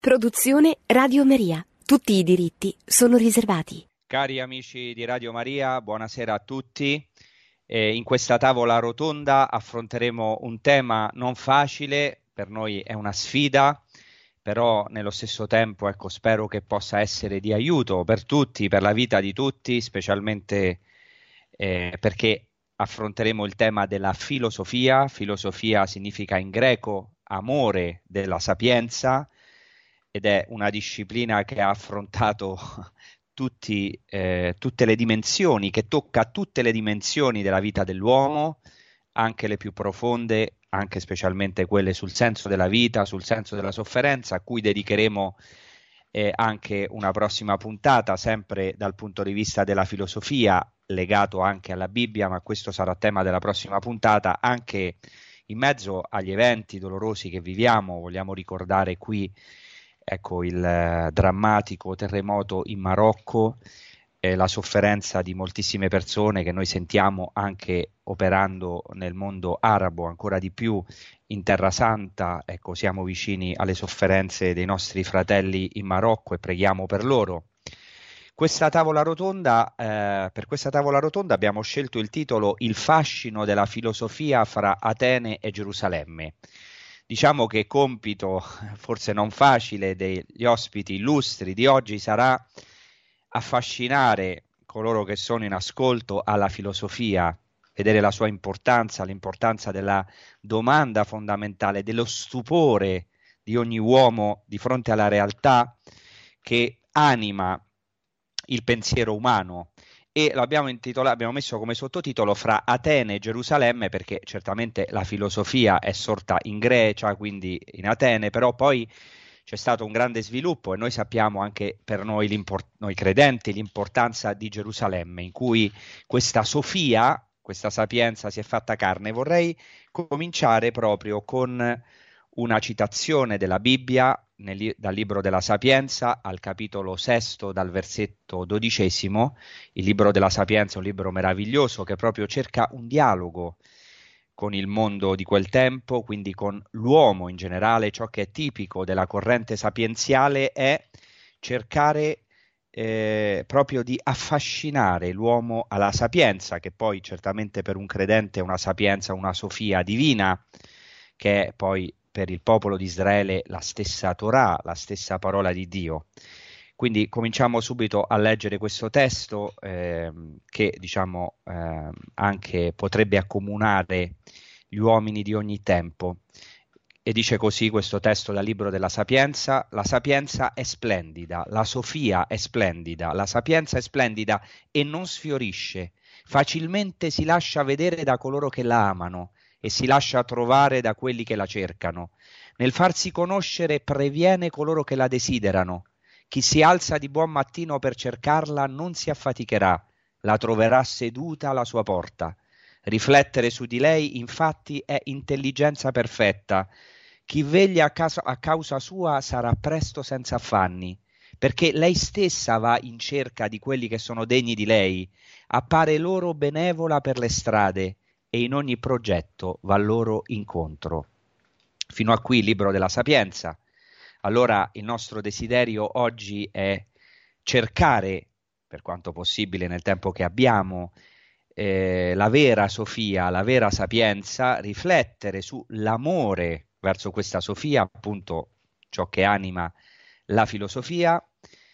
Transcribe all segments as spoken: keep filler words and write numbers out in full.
Produzione Radio Maria. Tutti i diritti sono riservati. Cari amici di Radio Maria, buonasera a tutti. Eh, in questa tavola rotonda affronteremo un tema non facile, per noi è una sfida, però nello stesso tempo ecco, spero che possa essere di aiuto per tutti, per la vita di tutti, specialmente eh, perché affronteremo il tema della filosofia. Filosofia significa in greco amore della sapienza, ed è una disciplina che ha affrontato tutti, eh, tutte le dimensioni, che tocca tutte le dimensioni della vita dell'uomo, anche le più profonde, anche specialmente quelle sul senso della vita, sul senso della sofferenza, a cui dedicheremo eh, anche una prossima puntata, sempre dal punto di vista della filosofia, legato anche alla Bibbia, ma questo sarà tema della prossima puntata. Anche in mezzo agli eventi dolorosi che viviamo, vogliamo ricordare qui ecco il eh, drammatico terremoto in Marocco, eh, la sofferenza di moltissime persone che noi sentiamo anche operando nel mondo arabo, ancora di più in Terra Santa. Ecco, siamo vicini alle sofferenze dei nostri fratelli in Marocco e preghiamo per loro. Questa tavola rotonda, eh, per questa tavola rotonda abbiamo scelto il titolo Il fascino della filosofia fra Atene e Gerusalemme. Diciamo che compito, forse non facile, degli ospiti illustri di oggi sarà affascinare coloro che sono in ascolto alla filosofia, vedere la sua importanza, l'importanza della domanda fondamentale, dello stupore di ogni uomo di fronte alla realtà che anima il pensiero umano. E l'abbiamo intitolato, abbiamo messo come sottotitolo Fra Atene e Gerusalemme, perché certamente la filosofia è sorta in Grecia, quindi in Atene, però poi c'è stato un grande sviluppo e noi sappiamo anche per noi, noi credenti, l'importanza di Gerusalemme, in cui questa Sofia, questa sapienza si è fatta carne. Vorrei cominciare proprio con una citazione della Bibbia nel, dal libro della Sapienza al capitolo sesto, dal versetto dodicesimo. Il libro della Sapienza è un libro meraviglioso che proprio cerca un dialogo con il mondo di quel tempo, quindi con l'uomo in generale. Ciò che è tipico della corrente sapienziale è cercare eh, proprio di affascinare l'uomo alla sapienza, che poi certamente per un credente è una sapienza, una sofia divina, che è poi per il popolo di Israele la stessa Torah, la stessa parola di Dio. Quindi cominciamo subito a leggere questo testo eh, che diciamo eh, anche potrebbe accomunare gli uomini di ogni tempo. E dice così questo testo dal libro della Sapienza: la sapienza è splendida, la sofia è splendida, la sapienza è splendida e non sfiorisce, facilmente si lascia vedere da coloro che la amano e si lascia trovare da quelli che la cercano. Nel farsi conoscere previene coloro che la desiderano. Chi si alza di buon mattino per cercarla non si affaticherà, la troverà seduta alla sua porta. Riflettere su di lei, infatti, è intelligenza perfetta. Chi veglia a, casa, a causa sua sarà presto senza affanni, perché lei stessa va in cerca di quelli che sono degni di lei, appare loro benevola per le strade e in ogni progetto va loro incontro. Fino a qui il libro della Sapienza. Allora il nostro desiderio oggi è cercare, per quanto possibile nel tempo che abbiamo, eh, la vera Sofia, la vera sapienza, riflettere sull'amore verso questa Sofia, appunto ciò che anima la filosofia,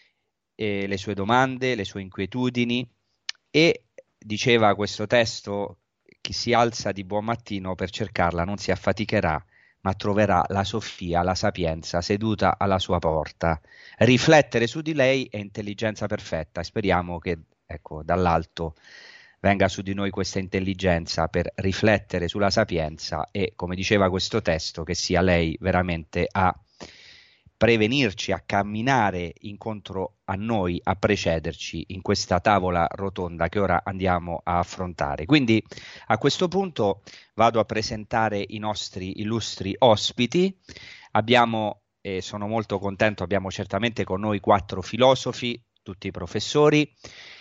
eh, le sue domande, le sue inquietudini. E diceva questo testo: chi si alza di buon mattino per cercarla non si affaticherà, ma troverà la Sofia, la sapienza, seduta alla sua porta. Riflettere su di lei è intelligenza perfetta, e speriamo che ecco, dall'alto venga su di noi questa intelligenza per riflettere sulla sapienza e, come diceva questo testo, che sia lei veramente a prevenirci, a camminare incontro a noi, a precederci in questa tavola rotonda che ora andiamo a affrontare. Quindi a questo punto vado a presentare i nostri illustri ospiti. Abbiamo, e sono molto contento, abbiamo certamente con noi quattro filosofi, tutti professori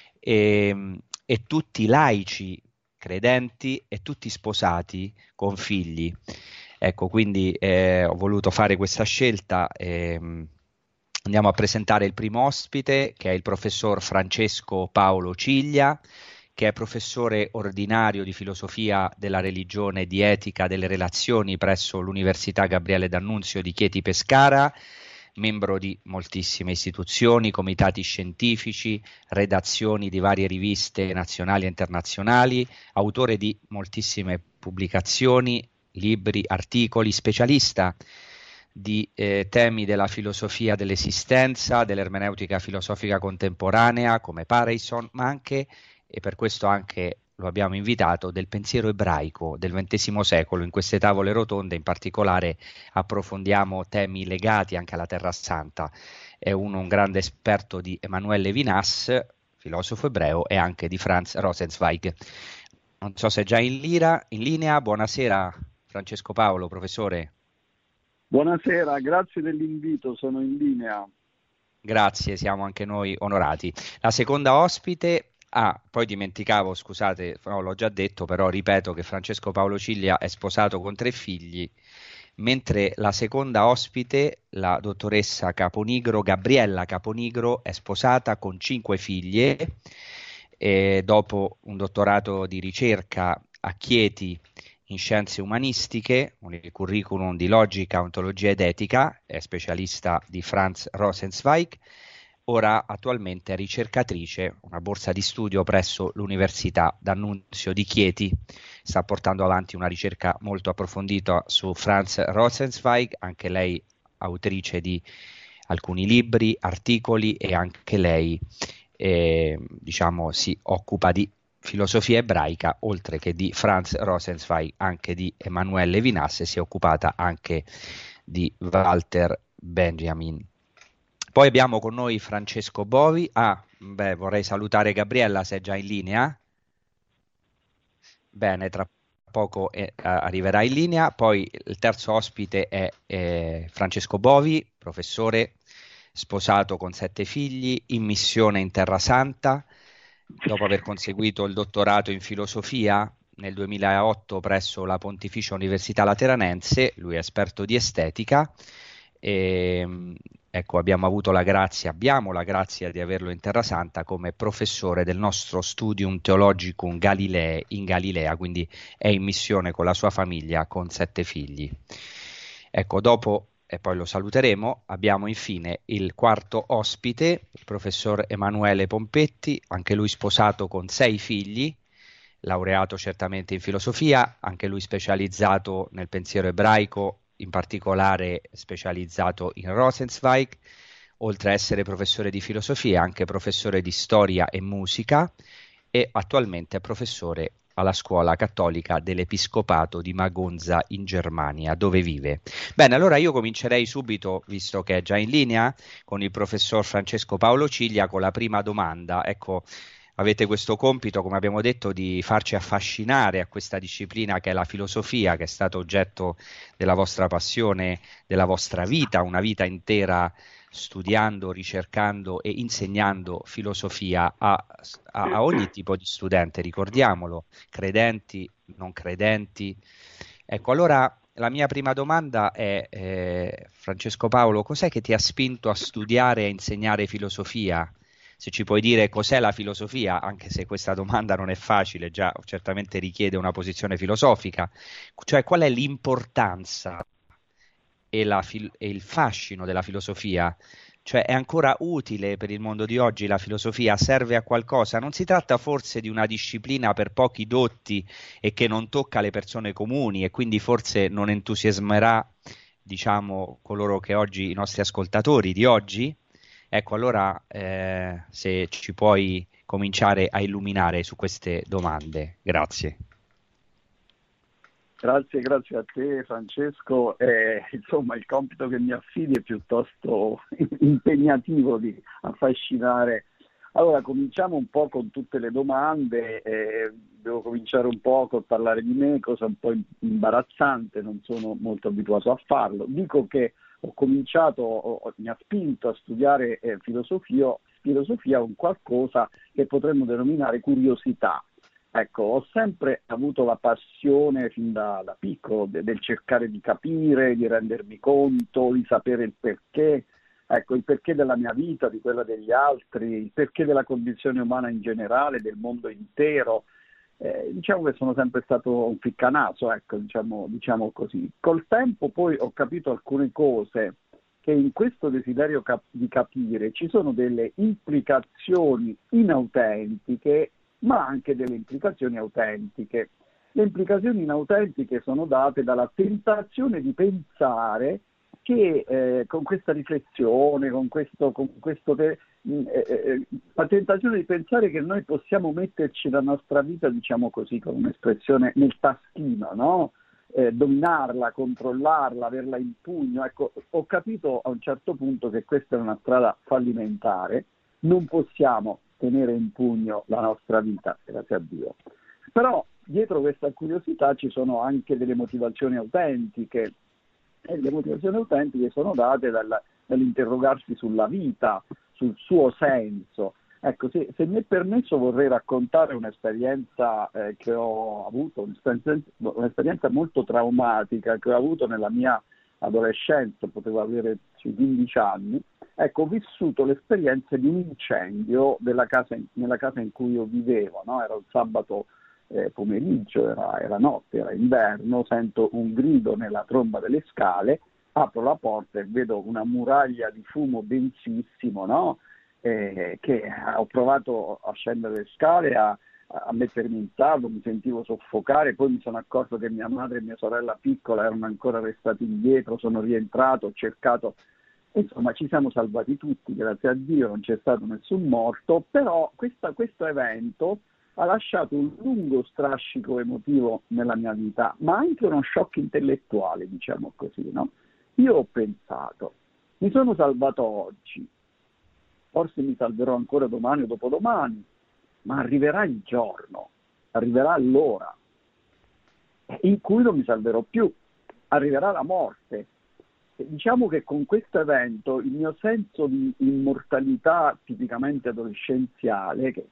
e, e tutti laici, credenti e tutti sposati con figli. Ecco, quindi eh, ho voluto fare questa scelta. ehm, Andiamo a presentare il primo ospite, che è il professor Francesco Paolo Ciglia, che è professore ordinario di filosofia della religione e di etica delle relazioni presso l'Università Gabriele D'Annunzio di Chieti Pescara, membro di moltissime istituzioni, comitati scientifici, redazioni di varie riviste nazionali e internazionali, autore di moltissime pubblicazioni, libri, articoli, specialista di eh, temi della filosofia dell'esistenza, dell'ermeneutica filosofica contemporanea come Pareyson, ma anche, e per questo anche lo abbiamo invitato, del pensiero ebraico del ventesimo secolo. In queste tavole rotonde in particolare approfondiamo temi legati anche alla Terra Santa. È uno un grande esperto di Emanuele Levinas, filosofo ebreo, e anche di Franz Rosenzweig. Non so se è già in, lira, in linea. Buonasera Francesco Paolo, professore. Buonasera, grazie dell'invito, sono in linea. Grazie, siamo anche noi onorati. La seconda ospite, ah, poi dimenticavo, scusate, no, l'ho già detto, però ripeto che Francesco Paolo Ciglia è sposato con tre figli, mentre la seconda ospite, la dottoressa Caponigro, Gabriella Caponigro, è sposata con cinque figlie e dopo un dottorato di ricerca a Chieti in scienze umanistiche, con il curriculum di logica, ontologia ed etica, è specialista di Franz Rosenzweig, ora attualmente è ricercatrice, una borsa di studio presso l'Università D'Annunzio di Chieti, sta portando avanti una ricerca molto approfondita su Franz Rosenzweig, anche lei autrice di alcuni libri, articoli e anche lei eh, diciamo si occupa di filosofia ebraica, oltre che di Franz Rosenzweig, anche di Emanuele Levinas, e si è occupata anche di Walter Benjamin. Poi abbiamo con noi Francesco Bovi. Ah, beh, vorrei salutare Gabriella se è già in linea. Bene, tra poco eh, arriverà in linea. Poi il terzo ospite è eh, Francesco Bovi, professore, sposato con sette figli, in missione in Terra Santa. Dopo aver conseguito il dottorato in filosofia nel duemilaotto presso la Pontificia Università Lateranense, lui è esperto di estetica e ecco, abbiamo avuto la grazia, abbiamo la grazia di averlo in Terra Santa come professore del nostro Studium Theologicum Galilee in Galilea, quindi è in missione con la sua famiglia con sette figli. Ecco, dopo e poi lo saluteremo, abbiamo infine il quarto ospite, il professor Emanuele Pompetti, anche lui sposato con sei figli, laureato certamente in filosofia, anche lui specializzato nel pensiero ebraico, in particolare specializzato in Rosenzweig, oltre a essere professore di filosofia, anche professore di storia e musica, e attualmente è professore alla scuola cattolica dell'Episcopato di Magonza in Germania, dove vive. Bene, allora io comincerei subito, visto che è già in linea, con il professor Francesco Paolo Ciglia con la prima domanda. Ecco, avete questo compito, come abbiamo detto, di farci affascinare a questa disciplina che è la filosofia, che è stato oggetto della vostra passione, della vostra vita, una vita intera studiando, ricercando e insegnando filosofia a, a, a ogni tipo di studente, ricordiamolo, credenti, non credenti. Ecco, allora la mia prima domanda è, eh, Francesco Paolo, cos'è che ti ha spinto a studiare e a insegnare filosofia? Se ci puoi dire cos'è la filosofia, anche se questa domanda non è facile, già certamente richiede una posizione filosofica, cioè qual è l'importanza e, la fil- e il fascino della filosofia? Cioè è ancora utile per il mondo di oggi la filosofia? Serve a qualcosa? Non si tratta forse di una disciplina per pochi dotti e che non tocca le persone comuni e quindi forse non entusiasmerà, diciamo, coloro che oggi, i nostri ascoltatori di oggi? Ecco, allora eh, se ci puoi cominciare a illuminare su queste domande. Grazie. Grazie, grazie a te Francesco. Eh, insomma, il compito che mi affidi è piuttosto impegnativo di affascinare. Allora, cominciamo un po' con tutte le domande. Eh, devo cominciare un po' col parlare di me, cosa un po' imbarazzante, non sono molto abituato a farlo. Dico che ho cominciato, ho, mi ha spinto a studiare eh, filosofia, filosofia un qualcosa che potremmo denominare curiosità. Ecco, ho sempre avuto la passione fin da, da piccolo de, del cercare di capire, di rendermi conto, di sapere il perché, ecco, il perché della mia vita, di quella degli altri, il perché della condizione umana in generale, del mondo intero. Eh, diciamo che sono sempre stato un ficcanaso, ecco, diciamo, diciamo così. Col tempo poi ho capito alcune cose, che in questo desiderio cap- di capire ci sono delle implicazioni inautentiche, ma anche delle implicazioni autentiche. Le implicazioni inautentiche sono date dalla tentazione di pensare che eh, con questa riflessione, con questo, con questo te, eh, eh, la tentazione di pensare che noi possiamo metterci la nostra vita, diciamo così, con un'espressione nel taschino, no? Eh, dominarla, controllarla, averla in pugno. Ecco, ho capito a un certo punto che questa è una strada fallimentare, non possiamo tenere in pugno la nostra vita, grazie a Dio. Però dietro questa curiosità ci sono anche delle motivazioni autentiche, e le motivazioni autentiche sono date dal, dall'interrogarsi sulla vita, sul suo senso. Ecco, se, se mi è permesso vorrei raccontare un'esperienza eh, che ho avuto, un'esperienza, un'esperienza molto traumatica che ho avuto nella mia adolescenza, potevo avere sui quindici anni. Ecco, ho vissuto l'esperienza di un incendio della casa in, nella casa in cui io vivevo, no? Era un sabato eh, pomeriggio, era, era notte, era inverno, sento un grido nella tromba delle scale, apro la porta e vedo una muraglia di fumo densissimo, no? Eh, che ho provato a scendere le scale, a, a mettermi in salvo, mi sentivo soffocare, poi mi sono accorto che mia madre e mia sorella piccola erano ancora restate indietro, sono rientrato, ho cercato, insomma ci siamo salvati tutti, grazie a Dio, non c'è stato nessun morto, però questa, questo evento ha lasciato un lungo strascico emotivo nella mia vita, ma anche uno shock intellettuale, diciamo così, no? Io ho pensato, mi sono salvato oggi, forse mi salverò ancora domani o dopodomani, ma arriverà il giorno, arriverà l'ora in cui non mi salverò più, arriverà la morte. E diciamo che con questo evento il mio senso di immortalità tipicamente adolescenziale, che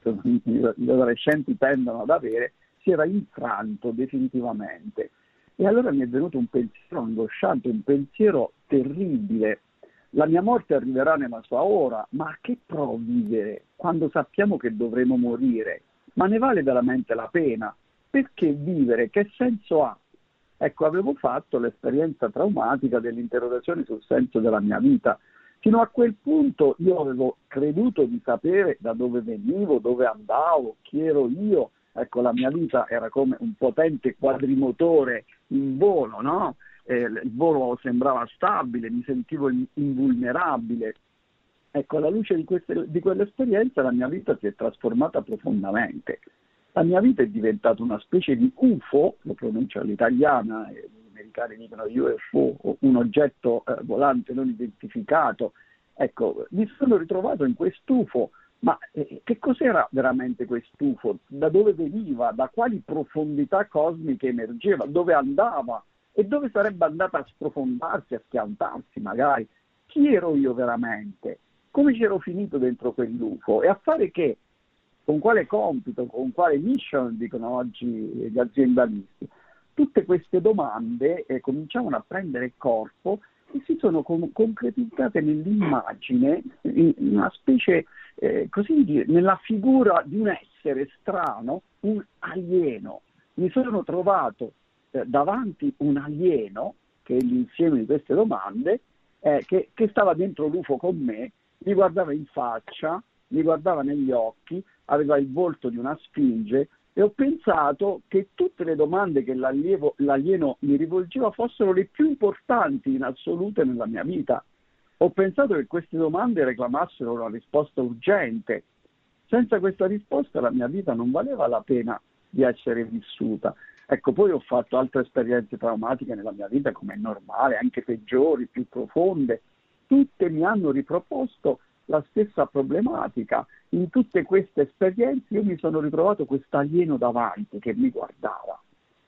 gli adolescenti tendono ad avere, si era infranto definitivamente. E allora mi è venuto un pensiero angosciante, un pensiero terribile. La mia morte arriverà nella sua ora, ma a che pro vivere quando sappiamo che dovremo morire? Ma ne vale veramente la pena? Perché vivere? Che senso ha? Ecco, avevo fatto l'esperienza traumatica dell'interrogazione sul senso della mia vita. Fino a quel punto io avevo creduto di sapere da dove venivo, dove andavo, chi ero io. Ecco, la mia vita era come un potente quadrimotore in volo, no? Eh, il volo sembrava stabile, mi sentivo invulnerabile. Ecco, alla luce di, queste, di quell'esperienza la mia vita si è trasformata profondamente. La mia vita è diventata una specie di U F O, lo pronuncio all'italiana, gli americani dicono U F O, un oggetto eh, volante non identificato. Ecco, mi sono ritrovato in quest'U F O, ma eh, che cos'era veramente quest'U F O? Da dove veniva? Da quali profondità cosmiche emergeva? Dove andava? E dove sarebbe andata a sprofondarsi, a schiantarsi magari? Chi ero io veramente? Come c'ero finito dentro quell'U F O? E a fare che? Con quale compito? Con quale mission, dicono oggi gli aziendalisti? Tutte queste domande eh, cominciavano a prendere corpo e si sono con- concretizzate nell'immagine, in una specie, eh, così dire, nella figura di un essere strano, un alieno. Mi sono trovato davanti un alieno, che è l'insieme di queste domande, eh, che, che stava dentro l'U F O con me, mi guardava in faccia, mi guardava negli occhi, aveva il volto di una sfinge, e ho pensato che tutte le domande che l'alieno mi rivolgeva fossero le più importanti in assoluto nella mia vita. Ho pensato che queste domande reclamassero una risposta urgente. Senza questa risposta la mia vita non valeva la pena di essere vissuta. Ecco, poi ho fatto altre esperienze traumatiche nella mia vita, come è normale, anche peggiori, più profonde. Tutte mi hanno riproposto la stessa problematica. In tutte queste esperienze io mi sono ritrovato questo alieno davanti che mi guardava.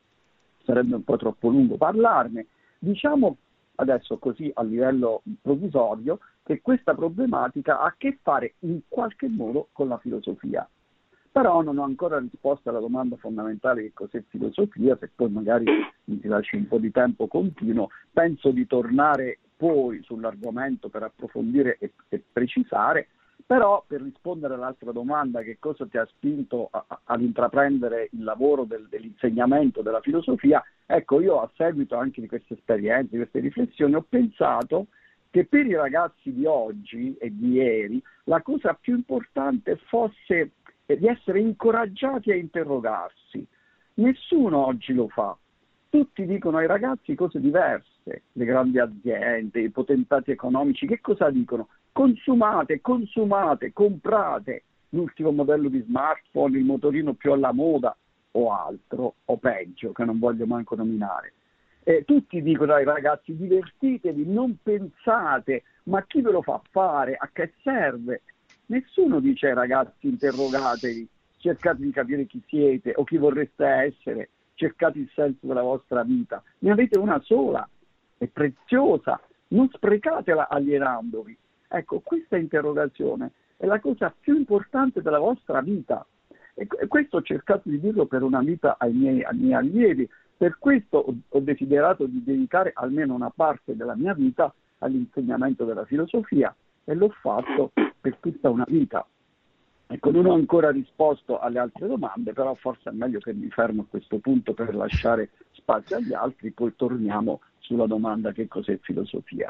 Sarebbe un po' troppo lungo parlarne. Diciamo adesso così a livello provvisorio che questa problematica ha a che fare in qualche modo con la filosofia. Però non ho ancora risposto alla domanda fondamentale che cos'è filosofia, se poi magari mi si lasci un po' di tempo continuo, penso di tornare poi sull'argomento per approfondire e, e precisare. Però per rispondere all'altra domanda, che cosa ti ha spinto a, a, ad intraprendere il lavoro del, dell'insegnamento della filosofia, ecco, io a seguito anche di queste esperienze, di queste riflessioni, ho pensato che per i ragazzi di oggi e di ieri la cosa più importante fosse di essere incoraggiati a interrogarsi. Nessuno oggi lo fa. Tutti dicono ai ragazzi cose diverse, le grandi aziende, i potentati economici, che cosa dicono? Consumate, consumate, comprate l'ultimo modello di smartphone, il motorino più alla moda o altro, o peggio, che non voglio manco nominare. Eh, tutti dicono ai ragazzi divertitevi, non pensate, ma chi ve lo fa fare? A che serve? Nessuno dice ai ragazzi interrogatevi, cercate di capire chi siete o chi vorreste essere, cercate il senso della vostra vita. Ne avete una sola, è preziosa, non sprecatela alienandovi. Ecco, questa interrogazione è la cosa più importante della vostra vita. E questo ho cercato di dirlo per una vita ai miei, ai miei allievi. Per questo ho, ho desiderato di dedicare almeno una parte della mia vita all'insegnamento della filosofia e l'ho fatto per tutta una vita. Ecco, non ho ancora risposto alle altre domande, però forse è meglio che mi fermo a questo punto per lasciare spazio agli altri, poi torniamo sulla domanda che cos'è filosofia.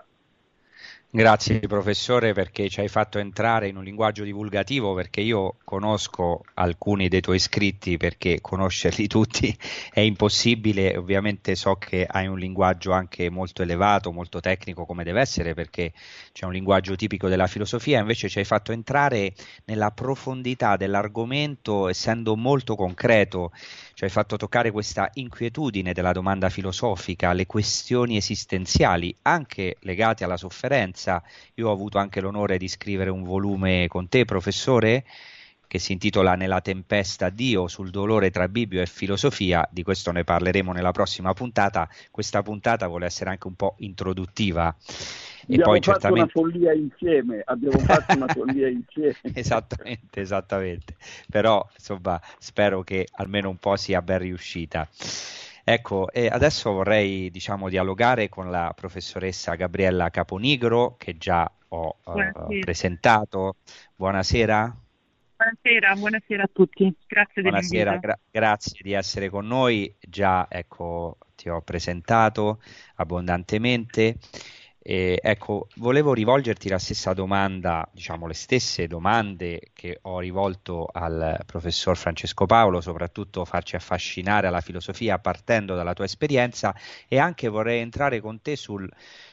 Grazie professore, perché ci hai fatto entrare in un linguaggio divulgativo, perché io conosco alcuni dei tuoi scritti, perché conoscerli tutti è impossibile. Ovviamente so che hai un linguaggio anche molto elevato, molto tecnico come deve essere, perché c'è un linguaggio tipico della filosofia, invece ci hai fatto entrare nella profondità dell'argomento essendo molto concreto. Ci hai fatto toccare questa inquietudine della domanda filosofica, le questioni esistenziali, anche legate alla sofferenza. Io ho avuto anche l'onore di scrivere un volume con te, professore, che si intitola Nella tempesta Dio, sul dolore tra Bibbia e filosofia. Di questo ne parleremo nella prossima puntata. Questa puntata vuole essere anche un po' introduttiva. E abbiamo poi fatto certamente... una follia insieme, abbiamo fatto una follia insieme. Esattamente, esattamente. Però, insomma, spero che almeno un po' sia ben riuscita. Ecco, e adesso vorrei, diciamo, dialogare con la professoressa Gabriella Caponigro, che già ho uh, presentato. Buonasera. Buonasera, buonasera a tutti. Grazie Buonasera, dell'invito. gra- grazie di essere con noi. Già, ecco, ti ho presentato abbondantemente. E, ecco, volevo rivolgerti la stessa domanda, diciamo le stesse domande che ho rivolto al professor Francesco Paolo, soprattutto farci affascinare alla filosofia partendo dalla tua esperienza, e anche vorrei entrare con te sul,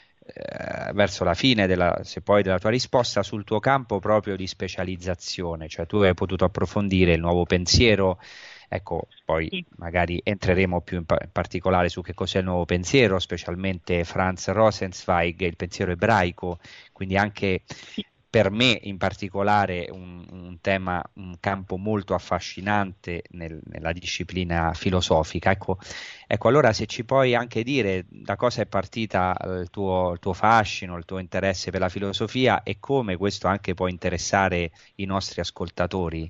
eh, verso la fine della, se poi della tua risposta, sul tuo campo proprio di specializzazione, cioè tu hai potuto approfondire il nuovo pensiero. Ecco, poi Sì. magari entreremo più in, pa- in particolare su che cos'è il nuovo pensiero, specialmente Franz Rosenzweig, il pensiero ebraico, quindi anche per me in particolare un, un tema, un campo molto affascinante nel, nella disciplina filosofica. Ecco, ecco, allora se ci puoi anche dire da cosa è partita il tuo, il tuo fascino, il tuo interesse per la filosofia e come questo anche può interessare i nostri ascoltatori.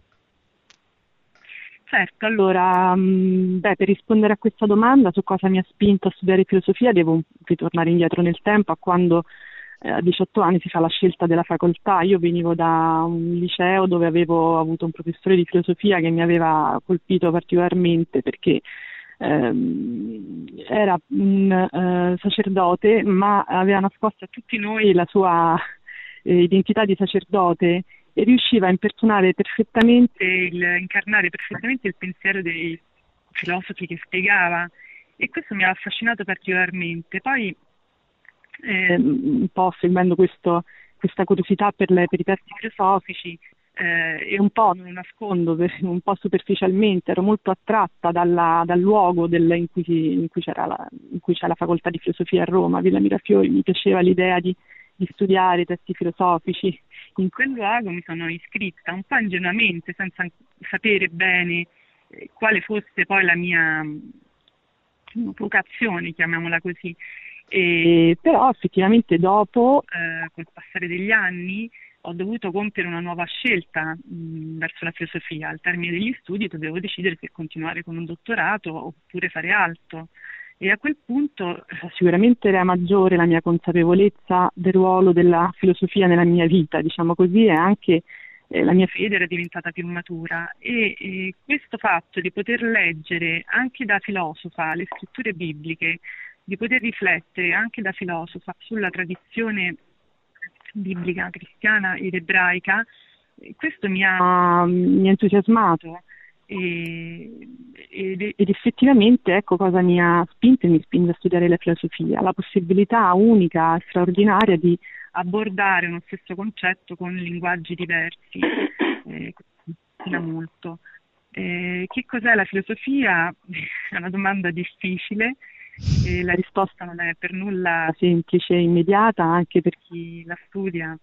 Certo, allora, beh, per rispondere a questa domanda su cosa mi ha spinto a studiare filosofia devo ritornare indietro nel tempo a quando eh, a diciotto anni si fa la scelta della facoltà. Io venivo da un liceo dove avevo avuto un professore di filosofia che mi aveva colpito particolarmente perché ehm, era un eh, sacerdote, ma aveva nascosto a tutti noi la sua eh, identità di sacerdote e riusciva a impersonare perfettamente, il, incarnare perfettamente il pensiero dei filosofi che spiegava, e questo mi ha affascinato particolarmente. Poi, eh, un po' seguendo questo, questa curiosità per, le, per i testi filosofici, eh, e un po', non lo nascondo, per, un po' superficialmente, ero molto attratta dalla, dal luogo del, in, cui si, in, cui c'era la, in cui c'è la facoltà di filosofia a Roma, Villa Mirafiori. Mi piaceva l'idea di, di studiare i testi filosofici. In quel luogo mi sono iscritta un po' ingenuamente, senza sapere bene eh, quale fosse poi la mia vocazione, chiamiamola così. E, però effettivamente dopo, eh, col passare degli anni, ho dovuto compiere una nuova scelta mh, verso la filosofia. Al termine degli studi dovevo decidere se continuare con un dottorato oppure fare altro. E a quel punto eh, sicuramente era maggiore la mia consapevolezza del ruolo della filosofia nella mia vita, diciamo così, e anche eh, la mia fede era diventata più matura. E, e questo fatto di poter leggere anche da filosofa le scritture bibliche, di poter riflettere anche da filosofa sulla tradizione biblica, cristiana ed ebraica, questo mi ha, mi ha entusiasmato. E, ed, ed effettivamente ecco cosa mi ha spinto e mi spinge a studiare la filosofia, la possibilità unica, straordinaria di abbordare uno stesso concetto con linguaggi diversi. Eh, questo molto. Eh, che cos'è la filosofia? È una domanda difficile e la risposta non è per nulla semplice e immediata anche per chi la studia.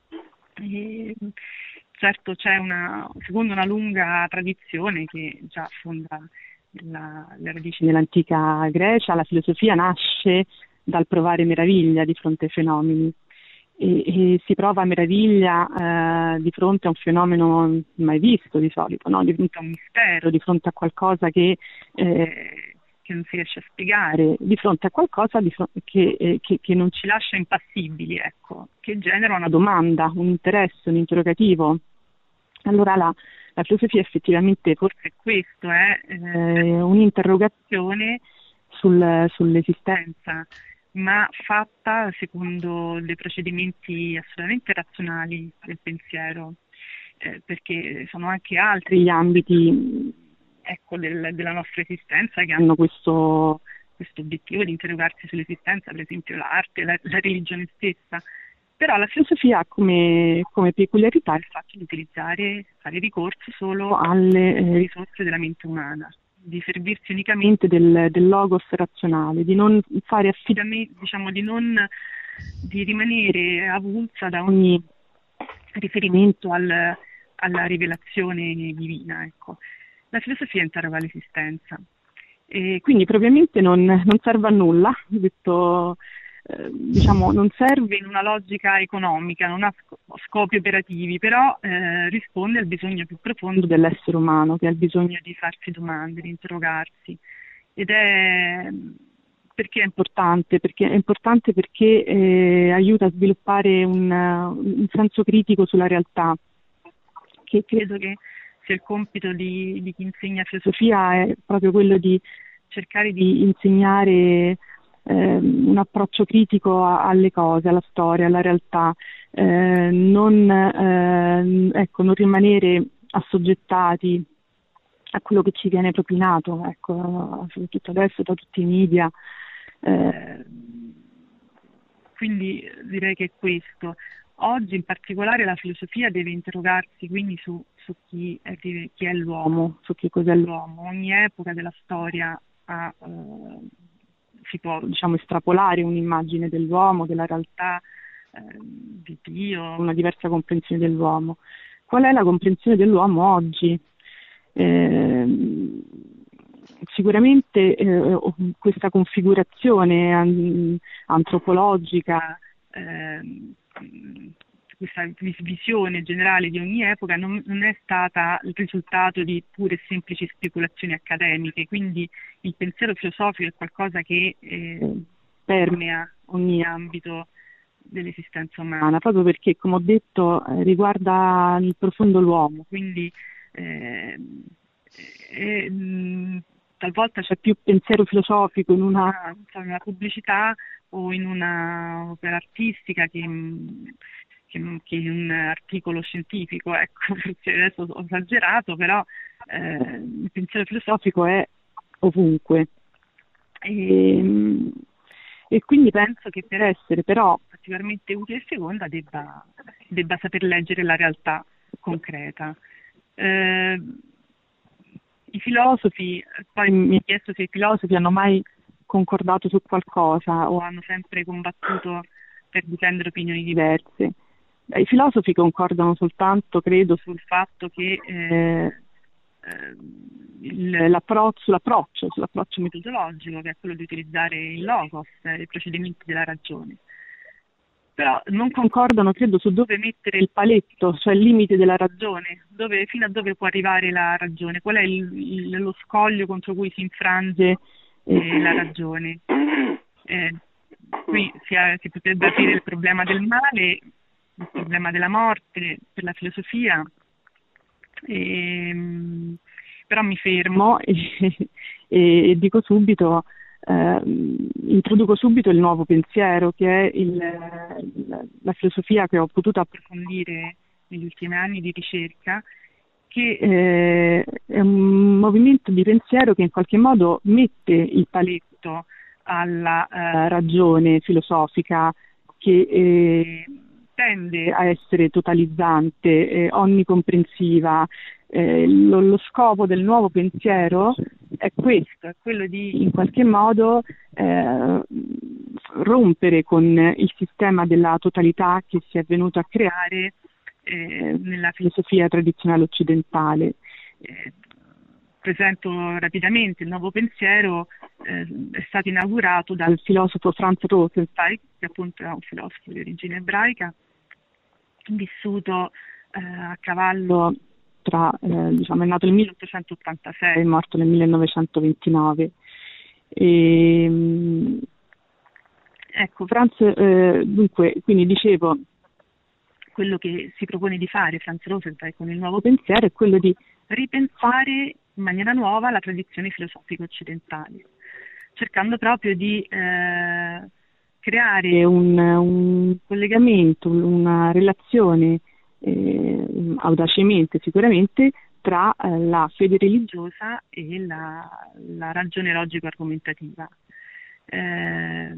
E, certo c'è una, secondo una lunga tradizione che già fonda la, le radici nell'antica Grecia, la filosofia nasce dal provare meraviglia di fronte ai fenomeni e, e si prova meraviglia eh, di fronte a un fenomeno mai visto di solito, no? Di fronte a un mistero, di fronte a qualcosa che, eh, che non si riesce a spiegare, di fronte a qualcosa di fronte, che, eh, che, che non ci lascia impassibili, ecco, che genera una domanda, un interesse, un interrogativo. Allora la, la filosofia effettivamente forse questo è eh, un'interrogazione sul, sull'esistenza, ma fatta secondo dei procedimenti assolutamente razionali del pensiero, eh, perché sono anche altri gli ambiti ecco, del, della nostra esistenza che hanno questo, questo obiettivo di interrogarsi sull'esistenza, per esempio l'arte, la, la religione stessa. Però la filosofia ha come, come peculiarità il fatto di utilizzare, fare ricorso solo alle eh, risorse della mente umana, di servirsi unicamente del, del logos razionale, di non fare affidamento, diciamo, di non di rimanere avulsa da ogni riferimento al, alla rivelazione divina. Ecco. La filosofia interroga l'esistenza e quindi propriamente non, non serve a nulla, detto. Eh, diciamo non serve in una logica economica, non ha scopi operativi, però eh, risponde al bisogno più profondo dell'essere umano, che è il bisogno di farsi domande, di interrogarsi. Ed è perché è importante? Perché è importante perché eh, aiuta a sviluppare un, un senso critico sulla realtà, che credo che sia il compito di, di chi insegna filosofia, è proprio quello di cercare di insegnare un approccio critico a, alle cose, alla storia, alla realtà, eh, non, eh, ecco, non rimanere assoggettati a quello che ci viene propinato, ecco, soprattutto adesso da tutti i media. Eh, quindi direi che è questo. Oggi in particolare la filosofia deve interrogarsi quindi su, su chi, è, chi è l'uomo, su che cos'è l'uomo. Ogni epoca della storia ha eh, si può diciamo estrapolare un'immagine dell'uomo, della realtà, eh, di Dio, una diversa comprensione dell'uomo. Qual è la comprensione dell'uomo oggi? Eh, sicuramente eh, questa configurazione an- antropologica, eh, questa visione generale di ogni epoca non, non è stata il risultato di pure e semplici speculazioni accademiche, quindi il pensiero filosofico è qualcosa che eh, permea ogni ambito dell'esistenza umana, proprio perché, come ho detto, eh, riguarda il profondo l'uomo, quindi eh, eh, mh, talvolta c'è più pensiero filosofico in una, in una pubblicità o in una opera artistica che Che, che un articolo scientifico, ecco, perché adesso ho esagerato, però eh, il pensiero filosofico è ovunque e, e quindi penso che per essere però particolarmente utile e feconda debba, debba saper leggere la realtà concreta. Eh, I filosofi, poi mi ha chiesto se i filosofi hanno mai concordato su qualcosa o hanno sempre combattuto per difendere opinioni diverse. I filosofi concordano soltanto, credo, sul fatto che eh, eh, il, l'approccio, sull'approccio, sull'approccio metodologico, che è quello di utilizzare il logos, i procedimenti della ragione. Però non concordano, credo, su dove mettere il paletto, cioè il limite della ragione, dove, fino a dove può arrivare la ragione, qual è il, il, lo scoglio contro cui si infrange e la ragione. Eh, qui si, ha, si potrebbe aprire il problema del male, il problema della morte per la filosofia, e, però mi fermo e, e, e dico subito, eh, introduco subito il nuovo pensiero, che è il, la, la filosofia che ho potuto approfondire negli ultimi anni di ricerca, che eh, è un movimento di pensiero che in qualche modo mette il paletto alla eh, ragione filosofica, che eh, tende a essere totalizzante, eh, onnicomprensiva. Eh, lo, lo scopo del nuovo pensiero è questo, è quello di in qualche modo eh, rompere con il sistema della totalità che si è venuto a creare eh, nella filosofia tradizionale occidentale. Eh, presento rapidamente il nuovo pensiero. Eh, è stato inaugurato dal filosofo Franz Rosenzweig, che appunto è un filosofo di origine ebraica, vissuto eh, a cavallo tra, eh, diciamo, è nato nel milleottocentottantasei, è morto nel millenovecentoventinove. E, ecco, Franz, eh, dunque, quindi dicevo, quello che si propone di fare Franz Rosenzweig con il nuovo pensiero è quello di ripensare in maniera nuova la tradizione filosofica occidentale, cercando proprio di eh, creare un, un collegamento, una relazione eh, audacemente sicuramente tra eh, la fede religiosa e la, la ragione logico-argomentativa, eh,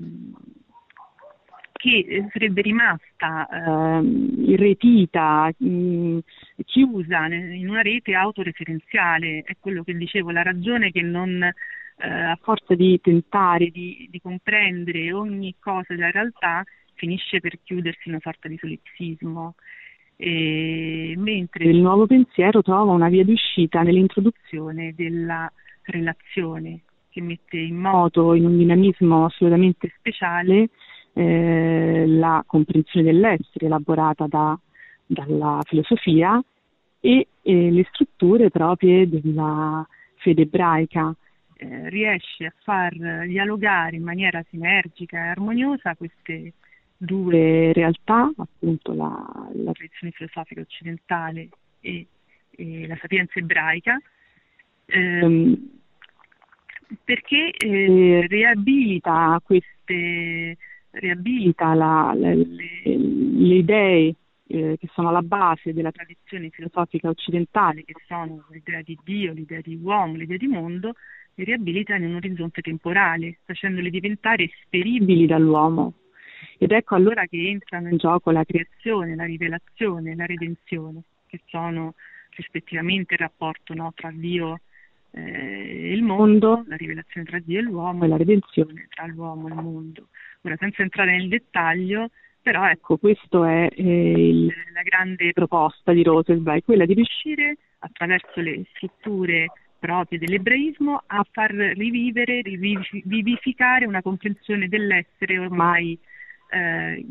che sarebbe rimasta eh, irretita, mh, chiusa in una rete autoreferenziale. È quello che dicevo, la ragione che non, eh, a forza di tentare di, di comprendere ogni cosa della realtà, finisce per chiudersi in una sorta di solipsismo. E, mentre il nuovo pensiero trova una via d'uscita nell'introduzione della relazione, che mette in moto, in un dinamismo assolutamente speciale, Eh, la comprensione dell'essere elaborata da, dalla filosofia e, e le strutture proprie della fede ebraica. Eh, riesce a far dialogare in maniera sinergica e armoniosa queste due realtà, appunto la, la tradizione filosofica occidentale e, e la sapienza ebraica, ehm, perché eh, riabilita queste riabilita la, le, le, le idee eh, che sono alla base della tradizione filosofica occidentale, che sono l'idea di Dio, l'idea di uomo, l'idea di mondo, le riabilita in un orizzonte temporale, facendole diventare esperibili dall'uomo. Ed ecco allora che entrano in gioco la creazione, la rivelazione, la redenzione, che sono rispettivamente il rapporto, no, tra Dio e il mondo, la rivelazione tra Dio e l'uomo, e la redenzione tra l'uomo e il mondo. Ora, senza entrare nel dettaglio, però ecco, questa è eh, il, la grande proposta di Rosenzweig, quella di riuscire attraverso le strutture proprie dell'ebraismo a far rivivere, rivivificare una comprensione dell'essere ormai eh,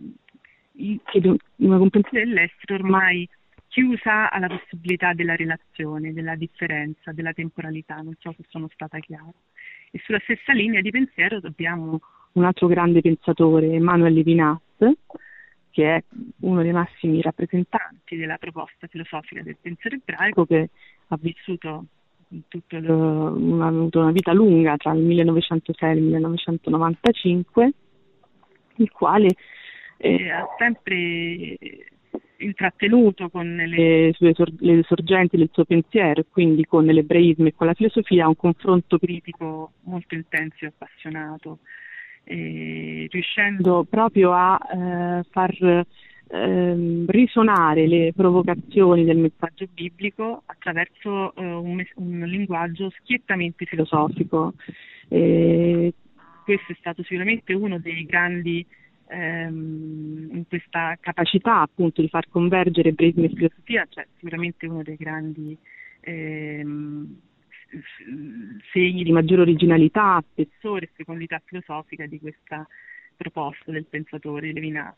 una comprensione dell'essere ormai chiusa alla possibilità della relazione, della differenza, della temporalità. Non so se sono stata chiara. E sulla stessa linea di pensiero dobbiamo un altro grande pensatore, Emanuel Levinas, che è uno dei massimi rappresentanti della proposta filosofica del pensiero ebraico, che ha vissuto tutto lo, una, ha avuto una vita lunga tra il millenovecentosei e il millenovecentonovantacinque, il quale eh, ha sempre intrattenuto con le sue le sorgenti del suo pensiero, quindi con l'ebraismo e con la filosofia, un confronto critico molto intenso e appassionato, eh, riuscendo proprio a eh, far eh, risuonare le provocazioni del messaggio biblico attraverso eh, un, un linguaggio schiettamente filosofico. Eh, questo è stato sicuramente uno dei grandi in questa capacità appunto di far convergere ebraismo e filosofia, cioè sicuramente uno dei grandi ehm, segni di maggiore originalità, spessore e fecondità filosofica di questa proposta del pensatore Levinas.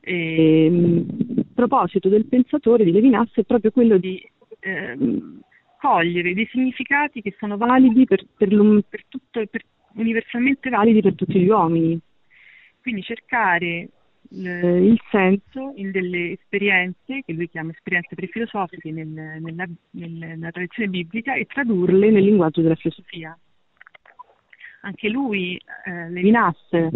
Il proposito del pensatore di Levinas è proprio quello di ehm, cogliere dei significati che sono validi per, per, per tutto, per, universalmente validi per tutti gli uomini. Quindi cercare eh, il senso in delle esperienze, che lui chiama esperienze prefilosofiche nel, nella, nel, nella tradizione biblica, e tradurle nel linguaggio della filosofia. Anche lui, eh, Levinas, eh,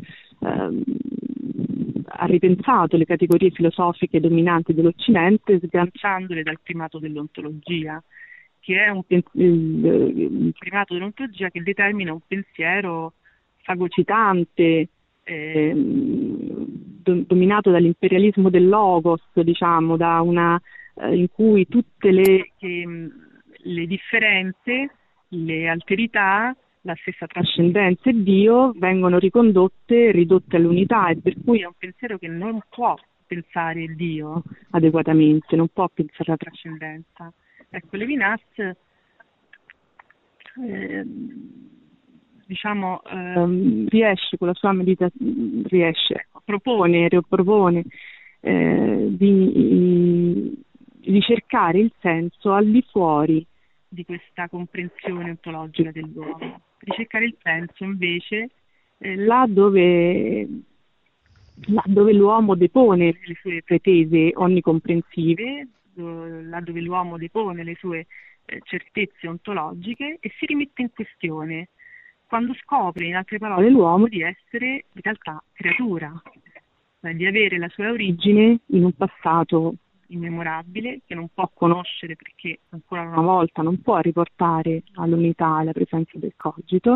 ha ripensato le categorie filosofiche dominanti dell'Occidente sganciandole dal primato dell'ontologia, che è un, il, il primato dell'ontologia che determina un pensiero fagocitante, eh, do, dominato dall'imperialismo del logos, diciamo, da una eh, in cui tutte le, che, le differenze, le alterità, la stessa trascendenza e Dio vengono ricondotte, ridotte all'unità, e per cui è un pensiero che non può pensare il Dio adeguatamente, non può pensare la trascendenza. Ecco, Levinas eh, diciamo eh, riesce con la sua meditazione, riesce, propone, propone eh, di, di cercare il senso al di fuori di questa comprensione ontologica dell'uomo, di cercare il senso invece eh, là dove là dove l'uomo depone le sue pretese onnicomprensive, là dove l'uomo depone le sue eh, certezze ontologiche e si rimette in questione, quando scopre, in altre parole, l'uomo di essere in realtà creatura, cioè di avere la sua origine in un passato immemorabile che non può conoscere perché ancora una volta non può riportare all'unità alla presenza del cogito.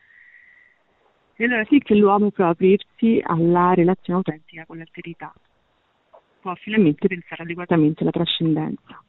E allora sì che l'uomo può aprirsi alla relazione autentica con l'alterità, può finalmente pensare adeguatamente alla trascendenza.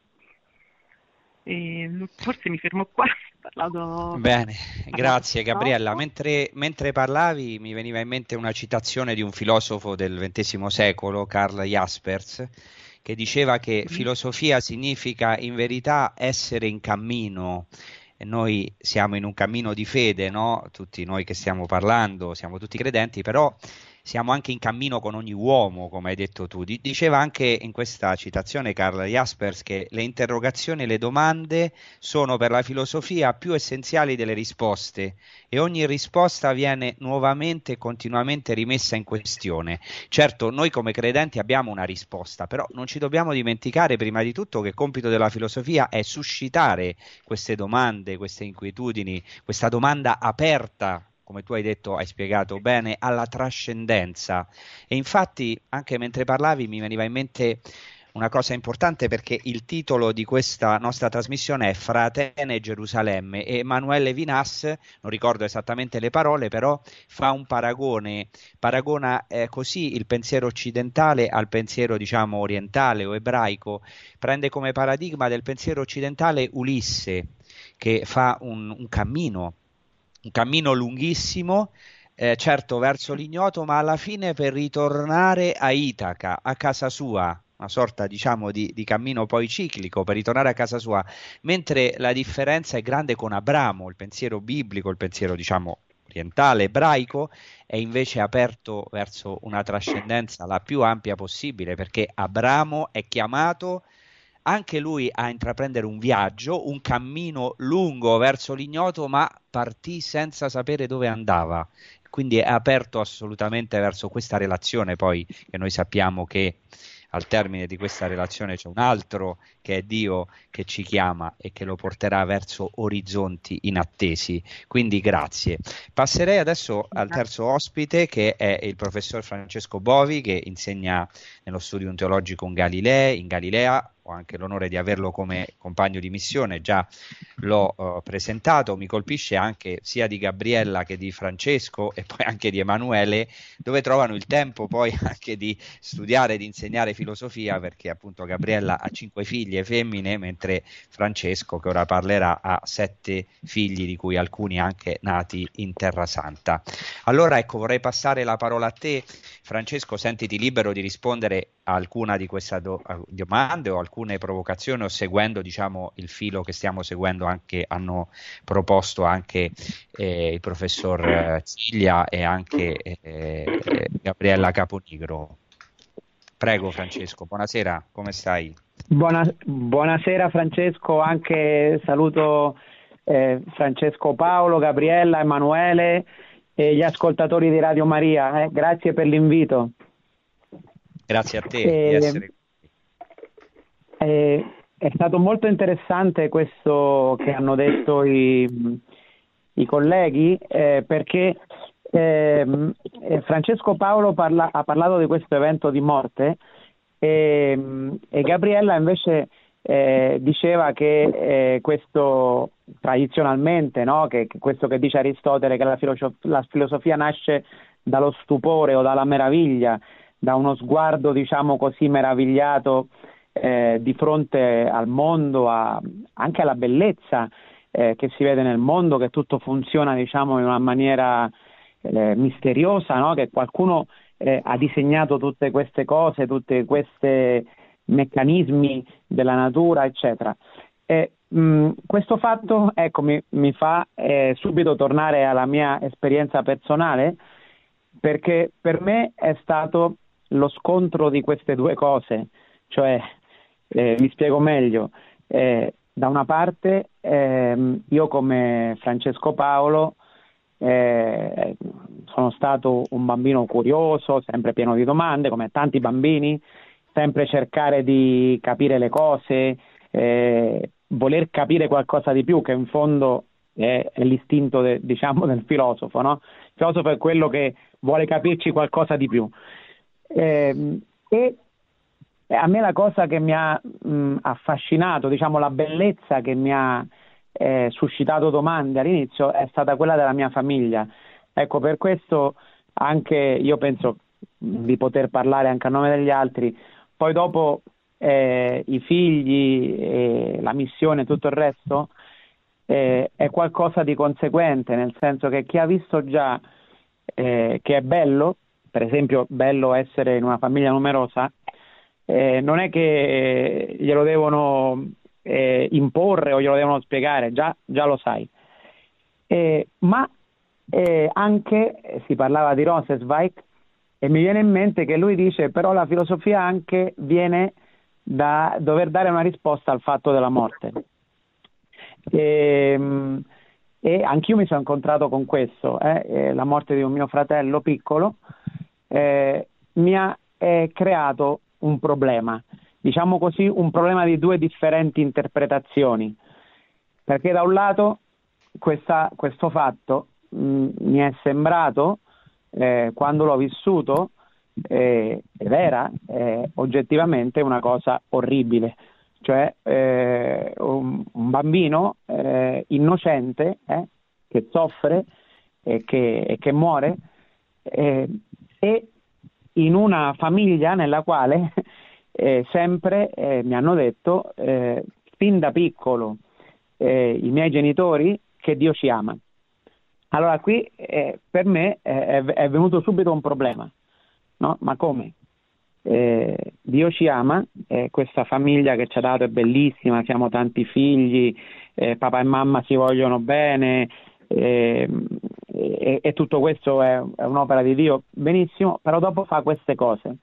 E forse mi fermo qua, ho parlato... Bene, grazie Gabriella. Mentre, mentre parlavi mi veniva in mente una citazione di un filosofo del ventesimo secolo, Karl Jaspers, che diceva che mm. filosofia significa in verità essere in cammino. E noi siamo in un cammino di fede, no? Tutti noi che stiamo parlando, siamo tutti credenti, però siamo anche in cammino con ogni uomo, come hai detto tu. Diceva anche in questa citazione Karl Jaspers che le interrogazioni e le domande sono per la filosofia più essenziali delle risposte e ogni risposta viene nuovamente e continuamente rimessa in questione. Certo, noi come credenti abbiamo una risposta, però non ci dobbiamo dimenticare prima di tutto che il compito della filosofia è suscitare queste domande, queste inquietudini, questa domanda aperta, come tu hai detto, hai spiegato bene, alla trascendenza. E infatti, anche mentre parlavi, mi veniva in mente una cosa importante, perché il titolo di questa nostra trasmissione è Fra Atene e Gerusalemme, e Emmanuel Levinas, non ricordo esattamente le parole, però fa un paragone, paragona eh, così il pensiero occidentale al pensiero, diciamo, orientale o ebraico, prende come paradigma del pensiero occidentale Ulisse, che fa un, un cammino, un cammino lunghissimo, eh, certo verso l'ignoto, ma alla fine per ritornare a Itaca, a casa sua, una sorta, diciamo, di, di cammino poi ciclico per ritornare a casa sua, mentre la differenza è grande con Abramo, il pensiero biblico, il pensiero, diciamo, orientale, ebraico, è invece aperto verso una trascendenza la più ampia possibile, perché Abramo è chiamato anche lui a intraprendere un viaggio, un cammino lungo verso l'ignoto, ma partì senza sapere dove andava. Quindi è aperto assolutamente verso questa relazione, poi che noi sappiamo che al termine di questa relazione c'è un altro che è Dio che ci chiama e che lo porterà verso orizzonti inattesi. Quindi grazie. Passerei adesso al terzo ospite, che è il professor Francesco Bovi, che insegna nello studio teologico in Galilea, in Galilea. Ho anche l'onore di averlo come compagno di missione, già l'ho uh, presentato. Mi colpisce anche sia di Gabriella che di Francesco e poi anche di Emanuele, dove trovano il tempo poi anche di studiare, di insegnare filosofia, perché appunto Gabriella ha cinque figlie femmine, mentre Francesco, che ora parlerà, ha sette figli, di cui alcuni anche nati in Terra Santa. Allora ecco, vorrei passare la parola a te. Francesco, sentiti libero di rispondere a alcuna di queste do- domande o alcune provocazioni, o seguendo, diciamo, il filo che stiamo seguendo, anche hanno proposto anche eh, il professor eh, Ziglia e anche eh, Gabriella Caponigro. Prego Francesco, buonasera, come stai? Buona- buonasera Francesco, anche saluto eh, Francesco Paolo, Gabriella, Emanuele e gli ascoltatori di Radio Maria. eh. Grazie per l'invito. Grazie a te Eh, di essere qui. Eh, è stato molto interessante questo che hanno detto i, i colleghi, eh, perché ehm, eh, Francesco Paolo parla- ha parlato di questo evento di morte e, e Gabriella invece eh, diceva che eh, questo tradizionalmente, no? che, che questo che dice Aristotele, che la, filosof- la filosofia nasce dallo stupore o dalla meraviglia, da uno sguardo diciamo così meravigliato eh, di fronte al mondo, a, anche alla bellezza eh, che si vede nel mondo, che tutto funziona diciamo in una maniera eh, misteriosa, no? Che qualcuno eh, ha disegnato tutte queste cose, tutti questi meccanismi della natura, eccetera. E, mh, questo fatto ecco, mi, mi fa eh, subito tornare alla mia esperienza personale, perché per me è stato lo scontro di queste due cose, cioè eh, mi spiego meglio. Eh, da una parte ehm, io come Francesco Paolo eh, sono stato un bambino curioso, sempre pieno di domande, come tanti bambini, sempre cercare di capire le cose, eh, voler capire qualcosa di più, che in fondo è, è l'istinto de- diciamo del filosofo, no? Il filosofo è quello che vuole capirci qualcosa di più. Eh, e a me la cosa che mi ha mh, affascinato, diciamo la bellezza che mi ha eh, suscitato domande all'inizio è stata quella della mia famiglia. Ecco, per questo anche io penso di poter parlare anche a nome degli altri. Poi dopo eh, i figli, eh, la missione e tutto il resto eh, è qualcosa di conseguente, nel senso che chi ha visto già eh, che è bello, per esempio bello essere in una famiglia numerosa, eh, non è che glielo devono eh, imporre o glielo devono spiegare, già, già lo sai. Eh, ma eh, anche eh, si parlava di Rosenzweig e mi viene in mente che lui dice però la filosofia anche viene da dover dare una risposta al fatto della morte. E, e anch'io mi sono incontrato con questo, eh, eh, la morte di un mio fratello piccolo eh, mi ha eh, creato un problema, diciamo così, un problema di due differenti interpretazioni, perché da un lato questa, questo fatto mh, mi è sembrato, eh, quando l'ho vissuto, eh, ed era eh, oggettivamente una cosa orribile, cioè eh, un, un bambino eh, innocente eh, che soffre e che, e che muore eh, e in una famiglia nella quale eh, sempre eh, mi hanno detto eh, fin da piccolo eh, i miei genitori che Dio ci ama. Allora qui eh, per me eh, è, è venuto subito un problema, no? Ma come? Eh, Dio ci ama, eh, questa famiglia che ci ha dato è bellissima, siamo tanti figli, eh, papà e mamma si vogliono bene, eh, e, e tutto questo è, è un'opera di Dio, benissimo, però dopo fa queste cose,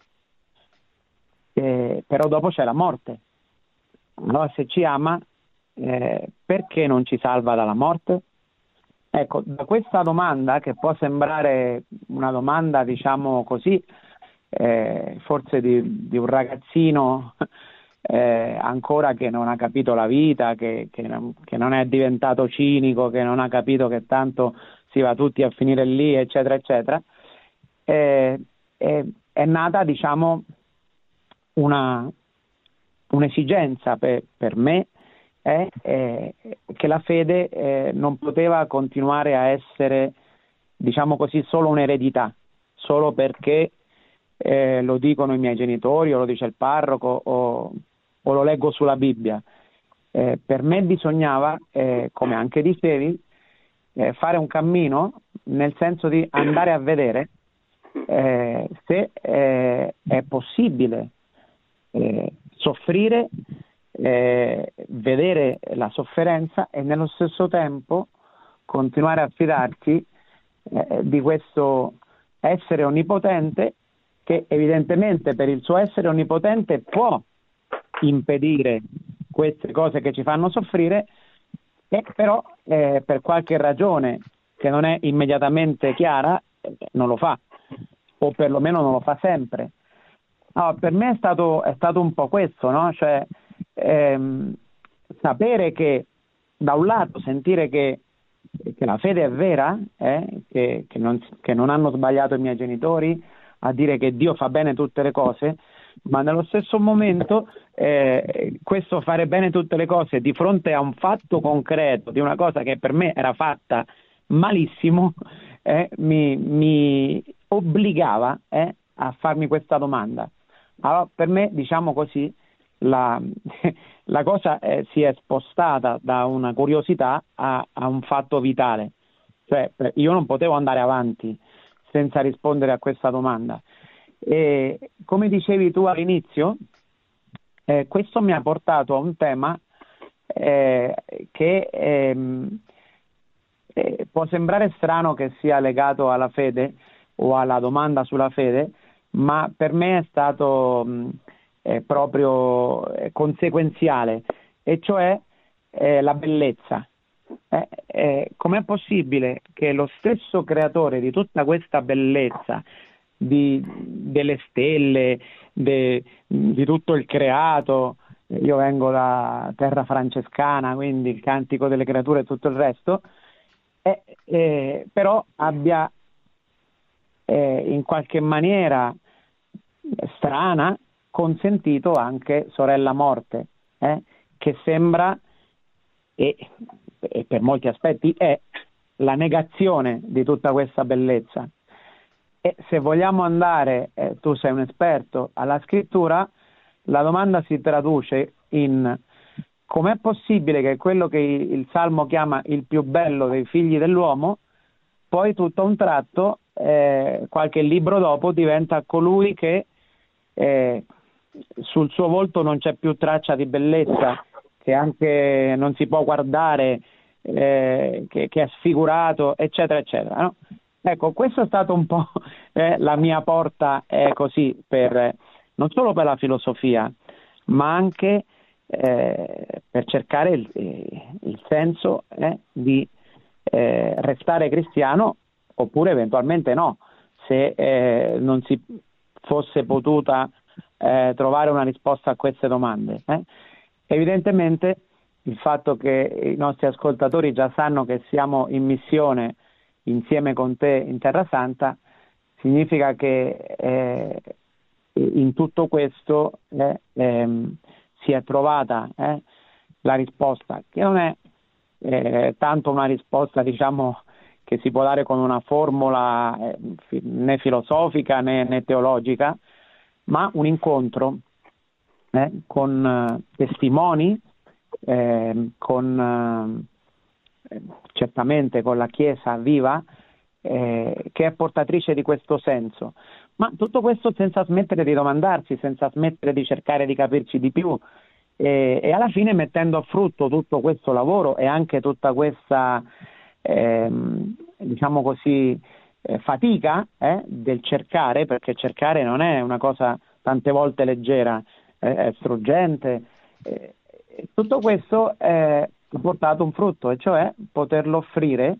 eh, però dopo c'è la morte. Allora se ci ama, eh, perché non ci salva dalla morte? Ecco, da questa domanda, che può sembrare una domanda diciamo così, Eh, forse di, di un ragazzino eh, ancora che non ha capito la vita, che, che, non, che non è diventato cinico, che non ha capito che tanto si va tutti a finire lì, eccetera, eccetera, eh, eh, è nata, diciamo, una, un'esigenza per, per me è eh, che la fede eh, non poteva continuare a essere, diciamo così, solo un'eredità, solo perché Eh, lo dicono i miei genitori o lo dice il parroco o, o lo leggo sulla Bibbia. Eh, per me bisognava, eh, come anche dicevi, eh, fare un cammino nel senso di andare a vedere eh, se eh, è possibile eh, soffrire, eh, vedere la sofferenza e nello stesso tempo continuare a fidarsi eh, di questo essere onnipotente, che evidentemente per il suo essere onnipotente può impedire queste cose che ci fanno soffrire, e però eh, per qualche ragione che non è immediatamente chiara eh, non lo fa, o perlomeno non lo fa sempre. No, per me è stato, è stato un po' questo, no? Cioè, ehm, sapere che da un lato sentire che, che la fede è vera, eh, che, che, non, che non hanno sbagliato i miei genitori a dire che Dio fa bene tutte le cose, ma nello stesso momento eh, questo fare bene tutte le cose di fronte a un fatto concreto di una cosa che per me era fatta malissimo, eh, mi, mi obbligava eh, a farmi questa domanda. Allora, per me, diciamo così, la, la cosa eh, si è spostata da una curiosità a, a un fatto vitale. Cioè, io non potevo andare avanti senza rispondere a questa domanda. E come dicevi tu all'inizio, eh, questo mi ha portato a un tema eh, che ehm, eh, può sembrare strano che sia legato alla fede o alla domanda sulla fede, ma per me è stato mh, eh, proprio eh, conseguenziale, e cioè eh, la bellezza. Eh, eh, com'è possibile che lo stesso creatore di tutta questa bellezza, di, delle stelle, de, di tutto il creato, io vengo da terra francescana, quindi il cantico delle creature e tutto il resto, eh, eh, però abbia eh, in qualche maniera strana consentito anche sorella morte, eh, che sembra e, e per molti aspetti è la negazione di tutta questa bellezza. E se vogliamo andare, eh, tu sei un esperto, alla scrittura, la domanda si traduce in: com'è possibile che quello che il Salmo chiama il più bello dei figli dell'uomo, poi tutto a un tratto, eh, qualche libro dopo, diventa colui che eh, sul suo volto non c'è più traccia di bellezza, che anche non si può guardare, eh, che, che è sfigurato, eccetera, eccetera, no? Ecco, questo è stato un po' eh, la mia porta eh, così, per, non solo per la filosofia, ma anche eh, per cercare il, il senso eh, di eh, restare cristiano, oppure eventualmente no, se eh, non si fosse potuta eh, trovare una risposta a queste domande. Eh. Evidentemente il fatto che i nostri ascoltatori già sanno che siamo in missione insieme con te in Terra Santa significa che eh, in tutto questo eh, ehm, si è trovata eh, la risposta, che non è eh, tanto una risposta, diciamo, che si può dare con una formula eh, né filosofica né, né teologica, ma un incontro eh, con eh, testimoni, eh, con eh, certamente con la Chiesa viva, eh, che è portatrice di questo senso. Ma tutto questo senza smettere di domandarsi, senza smettere di cercare di capirci di più, e, e alla fine mettendo a frutto tutto questo lavoro e anche tutta questa ehm, diciamo così eh, fatica eh, del cercare, perché cercare non è una cosa tante volte leggera, eh, è struggente, eh, tutto questo eh, ha portato un frutto, e cioè poterlo offrire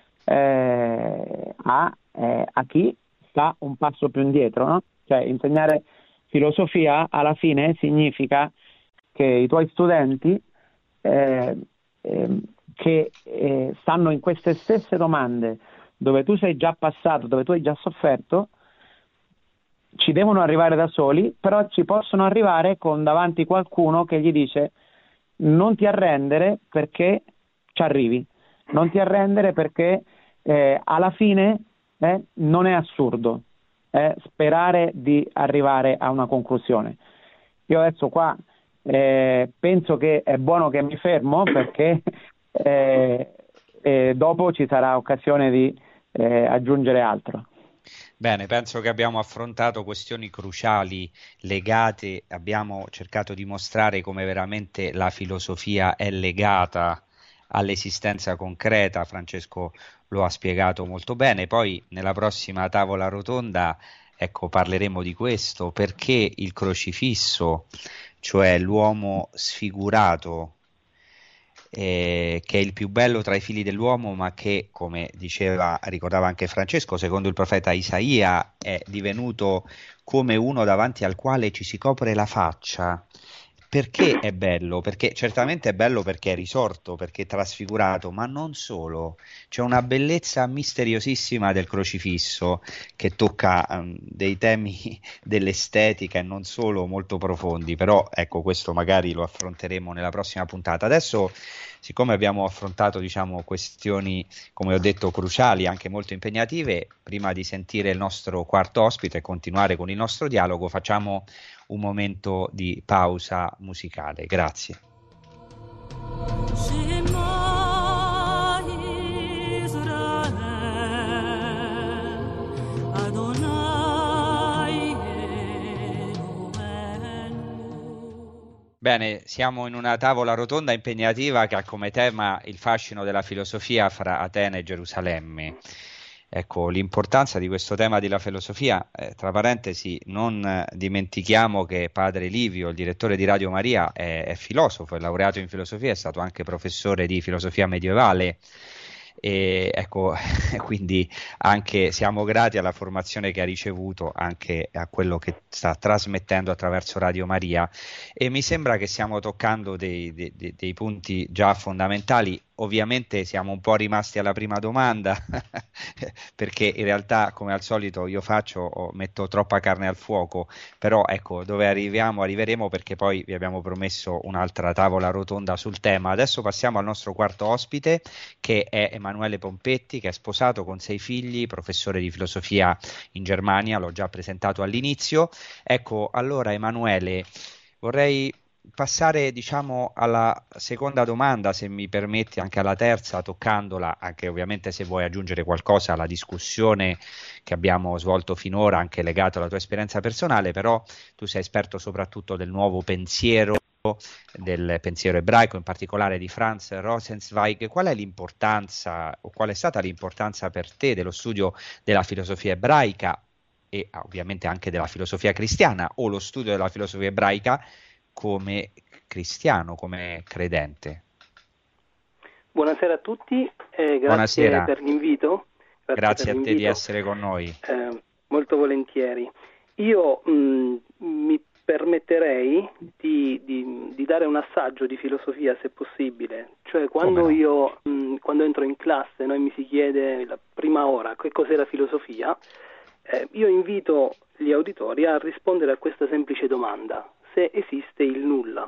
eh, a, eh, a chi sta un passo più indietro, no? Cioè, insegnare filosofia alla fine significa che i tuoi studenti eh, eh, che eh, stanno in queste stesse domande, dove tu sei già passato, dove tu hai già sofferto, ci devono arrivare da soli, però ci possono arrivare con davanti qualcuno che gli dice: non ti arrendere perché ci arrivi, non ti arrendere perché eh, alla fine eh, non è assurdo eh, sperare di arrivare a una conclusione. Io adesso qua eh, penso che è buono che mi fermo, perché eh, eh, dopo ci sarà occasione di eh, aggiungere altro. Bene, penso che abbiamo affrontato questioni cruciali legate, abbiamo cercato di mostrare come veramente la filosofia è legata all'esistenza concreta. Francesco lo ha spiegato molto bene. Poi nella prossima tavola rotonda, ecco, parleremo di questo, perché il crocifisso cioè l'uomo sfigurato, eh, che è il più bello tra i figli dell'uomo, ma che, come diceva, ricordava anche Francesco, secondo il profeta Isaia, è divenuto come uno davanti al quale ci si copre la faccia. Perché è bello? Perché certamente è bello perché è risorto, perché è trasfigurato, ma non solo. C'è una bellezza misteriosissima del crocifisso che tocca um, dei temi dell'estetica e non solo molto profondi, però ecco, questo magari lo affronteremo nella prossima puntata. Adesso, siccome abbiamo affrontato, diciamo, questioni, come ho detto, cruciali, anche molto impegnative, prima di sentire il nostro quarto ospite e continuare con il nostro dialogo, facciamo un momento di pausa musicale. Grazie. Bene, siamo in una tavola rotonda impegnativa che ha come tema il fascino della filosofia fra Atene e Gerusalemme. Ecco, l'importanza di questo tema della filosofia, eh, tra parentesi, non eh, dimentichiamo che padre Livio, il direttore di Radio Maria, è, è filosofo, è laureato in filosofia, è stato anche professore di filosofia medievale. E ecco, quindi anche siamo grati alla formazione che ha ricevuto, anche a quello che sta trasmettendo attraverso Radio Maria, e mi sembra che stiamo toccando dei, dei, dei punti già fondamentali. Ovviamente siamo un po' rimasti alla prima domanda perché in realtà, come al solito, io faccio metto troppa carne al fuoco, però ecco, dove arriviamo arriveremo, perché poi vi abbiamo promesso un'altra tavola rotonda sul tema. Adesso passiamo al nostro quarto ospite, che è Emanuele Pompetti, che è sposato con sei figli, professore di filosofia in Germania, l'ho già presentato all'inizio. Ecco, allora Emanuele, vorrei passare, diciamo, alla seconda domanda, se mi permetti, anche alla terza, toccandola, anche ovviamente se vuoi aggiungere qualcosa alla discussione che abbiamo svolto finora, anche legato alla tua esperienza personale, però tu sei esperto soprattutto del nuovo pensiero, del pensiero ebraico, in particolare di Franz Rosenzweig. Qual è l'importanza, o qual è stata l'importanza per te dello studio della filosofia ebraica e ovviamente anche della filosofia cristiana, o lo studio della filosofia ebraica come cristiano, come credente? Buonasera a tutti, eh, grazie Buonasera. per l'invito. Grazie, grazie per a l'invito. te di essere con noi. Eh, molto volentieri. Io mh, mi permetterei di, di, di dare un assaggio di filosofia, se possibile. Cioè, quando no? io mh, quando entro in classe, no, e mi si chiede la prima ora che cos'è la filosofia, eh, io invito gli auditori a rispondere a questa semplice domanda: se esiste il nulla.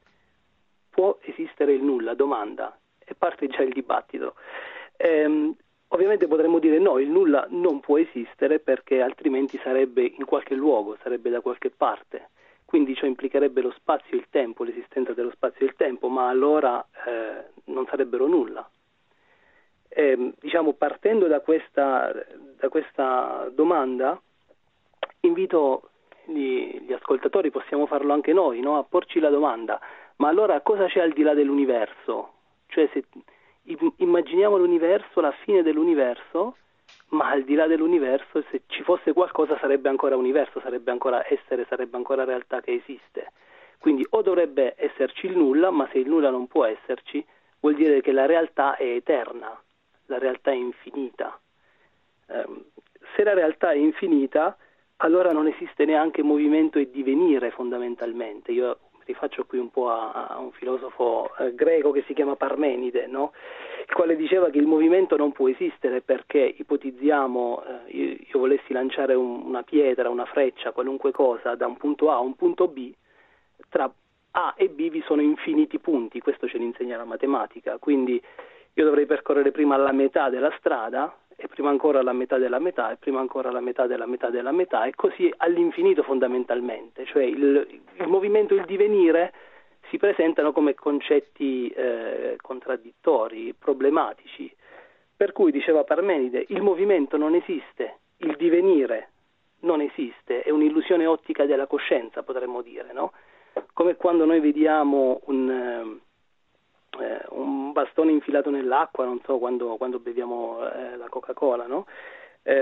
Può esistere il nulla? Domanda. E parte già il dibattito. Ehm, ovviamente potremmo dire no, il nulla non può esistere perché altrimenti sarebbe in qualche luogo, sarebbe da qualche parte. Quindi ciò implicherebbe lo spazio e il tempo, l'esistenza dello spazio e il tempo, ma allora eh, non sarebbero nulla. Ehm, diciamo, partendo da questa, da questa domanda, invito Gli, gli ascoltatori, possiamo farlo anche noi, no? A porci la domanda: ma allora cosa c'è al di là dell'universo? Cioè, se immaginiamo l'universo, la fine dell'universo, ma al di là dell'universo, se ci fosse qualcosa, sarebbe ancora universo, sarebbe ancora essere, sarebbe ancora realtà che esiste. Quindi o dovrebbe esserci il nulla, ma se il nulla non può esserci, vuol dire che la realtà è eterna, la realtà è infinita. Um, se la realtà è infinita, allora non esiste neanche movimento e divenire, fondamentalmente. Io rifaccio qui un po' a, a un filosofo eh, greco che si chiama Parmenide, no? Il quale diceva che il movimento non può esistere perché ipotizziamo, eh, io, io volessi lanciare un, una pietra, una freccia, qualunque cosa, da un punto A a un punto B, tra A e B vi sono infiniti punti, questo ce l'insegna la matematica, quindi io dovrei percorrere prima la metà della strada, e prima ancora la metà della metà, e prima ancora la metà della metà della metà, e così all'infinito fondamentalmente. Cioè il, il movimento e il divenire si presentano come concetti eh, contraddittori, problematici. Per cui, diceva Parmenide, il movimento non esiste, il divenire non esiste, è un'illusione ottica della coscienza, potremmo dire, no? Come quando noi vediamo un... Eh, un bastone infilato nell'acqua, non so, quando, quando beviamo eh, la Coca-Cola, no? Eh,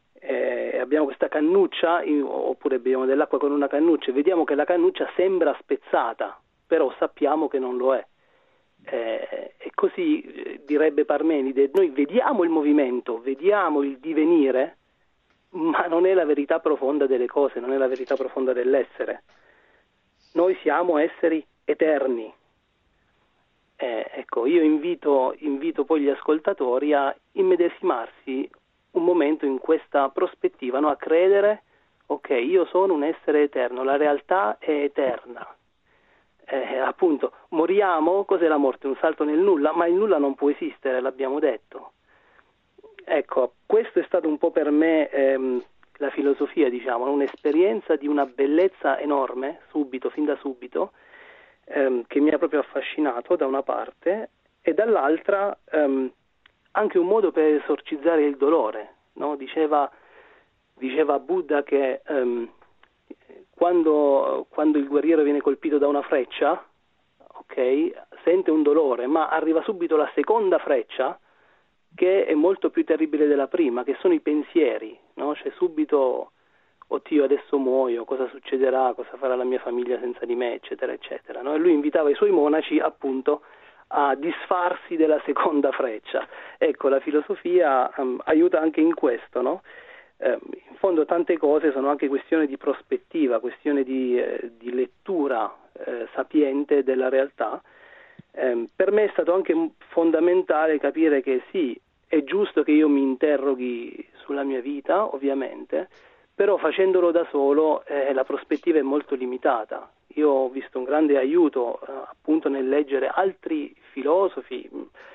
eh, abbiamo questa cannuccia, in, oppure beviamo dell'acqua con una cannuccia e vediamo che la cannuccia sembra spezzata, però sappiamo che non lo è. Eh, e così eh, direbbe Parmenide, noi vediamo il movimento, vediamo il divenire, ma non è la verità profonda delle cose, non è la verità profonda dell'essere. Noi siamo esseri eterni. Eh, ecco, io invito, invito poi gli ascoltatori a immedesimarsi un momento in questa prospettiva, no? A credere, ok, io sono un essere eterno, la realtà è eterna. Eh, appunto, moriamo, cos'è la morte? Un salto nel nulla, ma il nulla non può esistere, l'abbiamo detto. Ecco, questo è stato un po' per me ehm, la filosofia, diciamo, un'esperienza di una bellezza enorme, subito, fin da subito, ehm, che mi ha proprio affascinato da una parte, e dall'altra ehm, anche un modo per esorcizzare il dolore, no? Diceva, diceva Buddha che ehm, quando, quando il guerriero viene colpito da una freccia, ok, sente un dolore, ma arriva subito la seconda freccia, che è molto più terribile della prima, che sono i pensieri, no? Cioè subito, oddio adesso muoio, cosa succederà, cosa farà la mia famiglia senza di me, eccetera, eccetera, no? E lui invitava i suoi monaci appunto a disfarsi della seconda freccia. Ecco, la filosofia um, aiuta anche in questo, no? Eh, in fondo tante cose sono anche questione di prospettiva, questione di, eh, di lettura eh, sapiente della realtà. Eh, per me è stato anche fondamentale capire che sì, è giusto che io mi interroghi sulla mia vita, ovviamente, però facendolo da solo eh, la prospettiva è molto limitata. Io ho visto un grande aiuto eh, appunto nel leggere altri filosofi,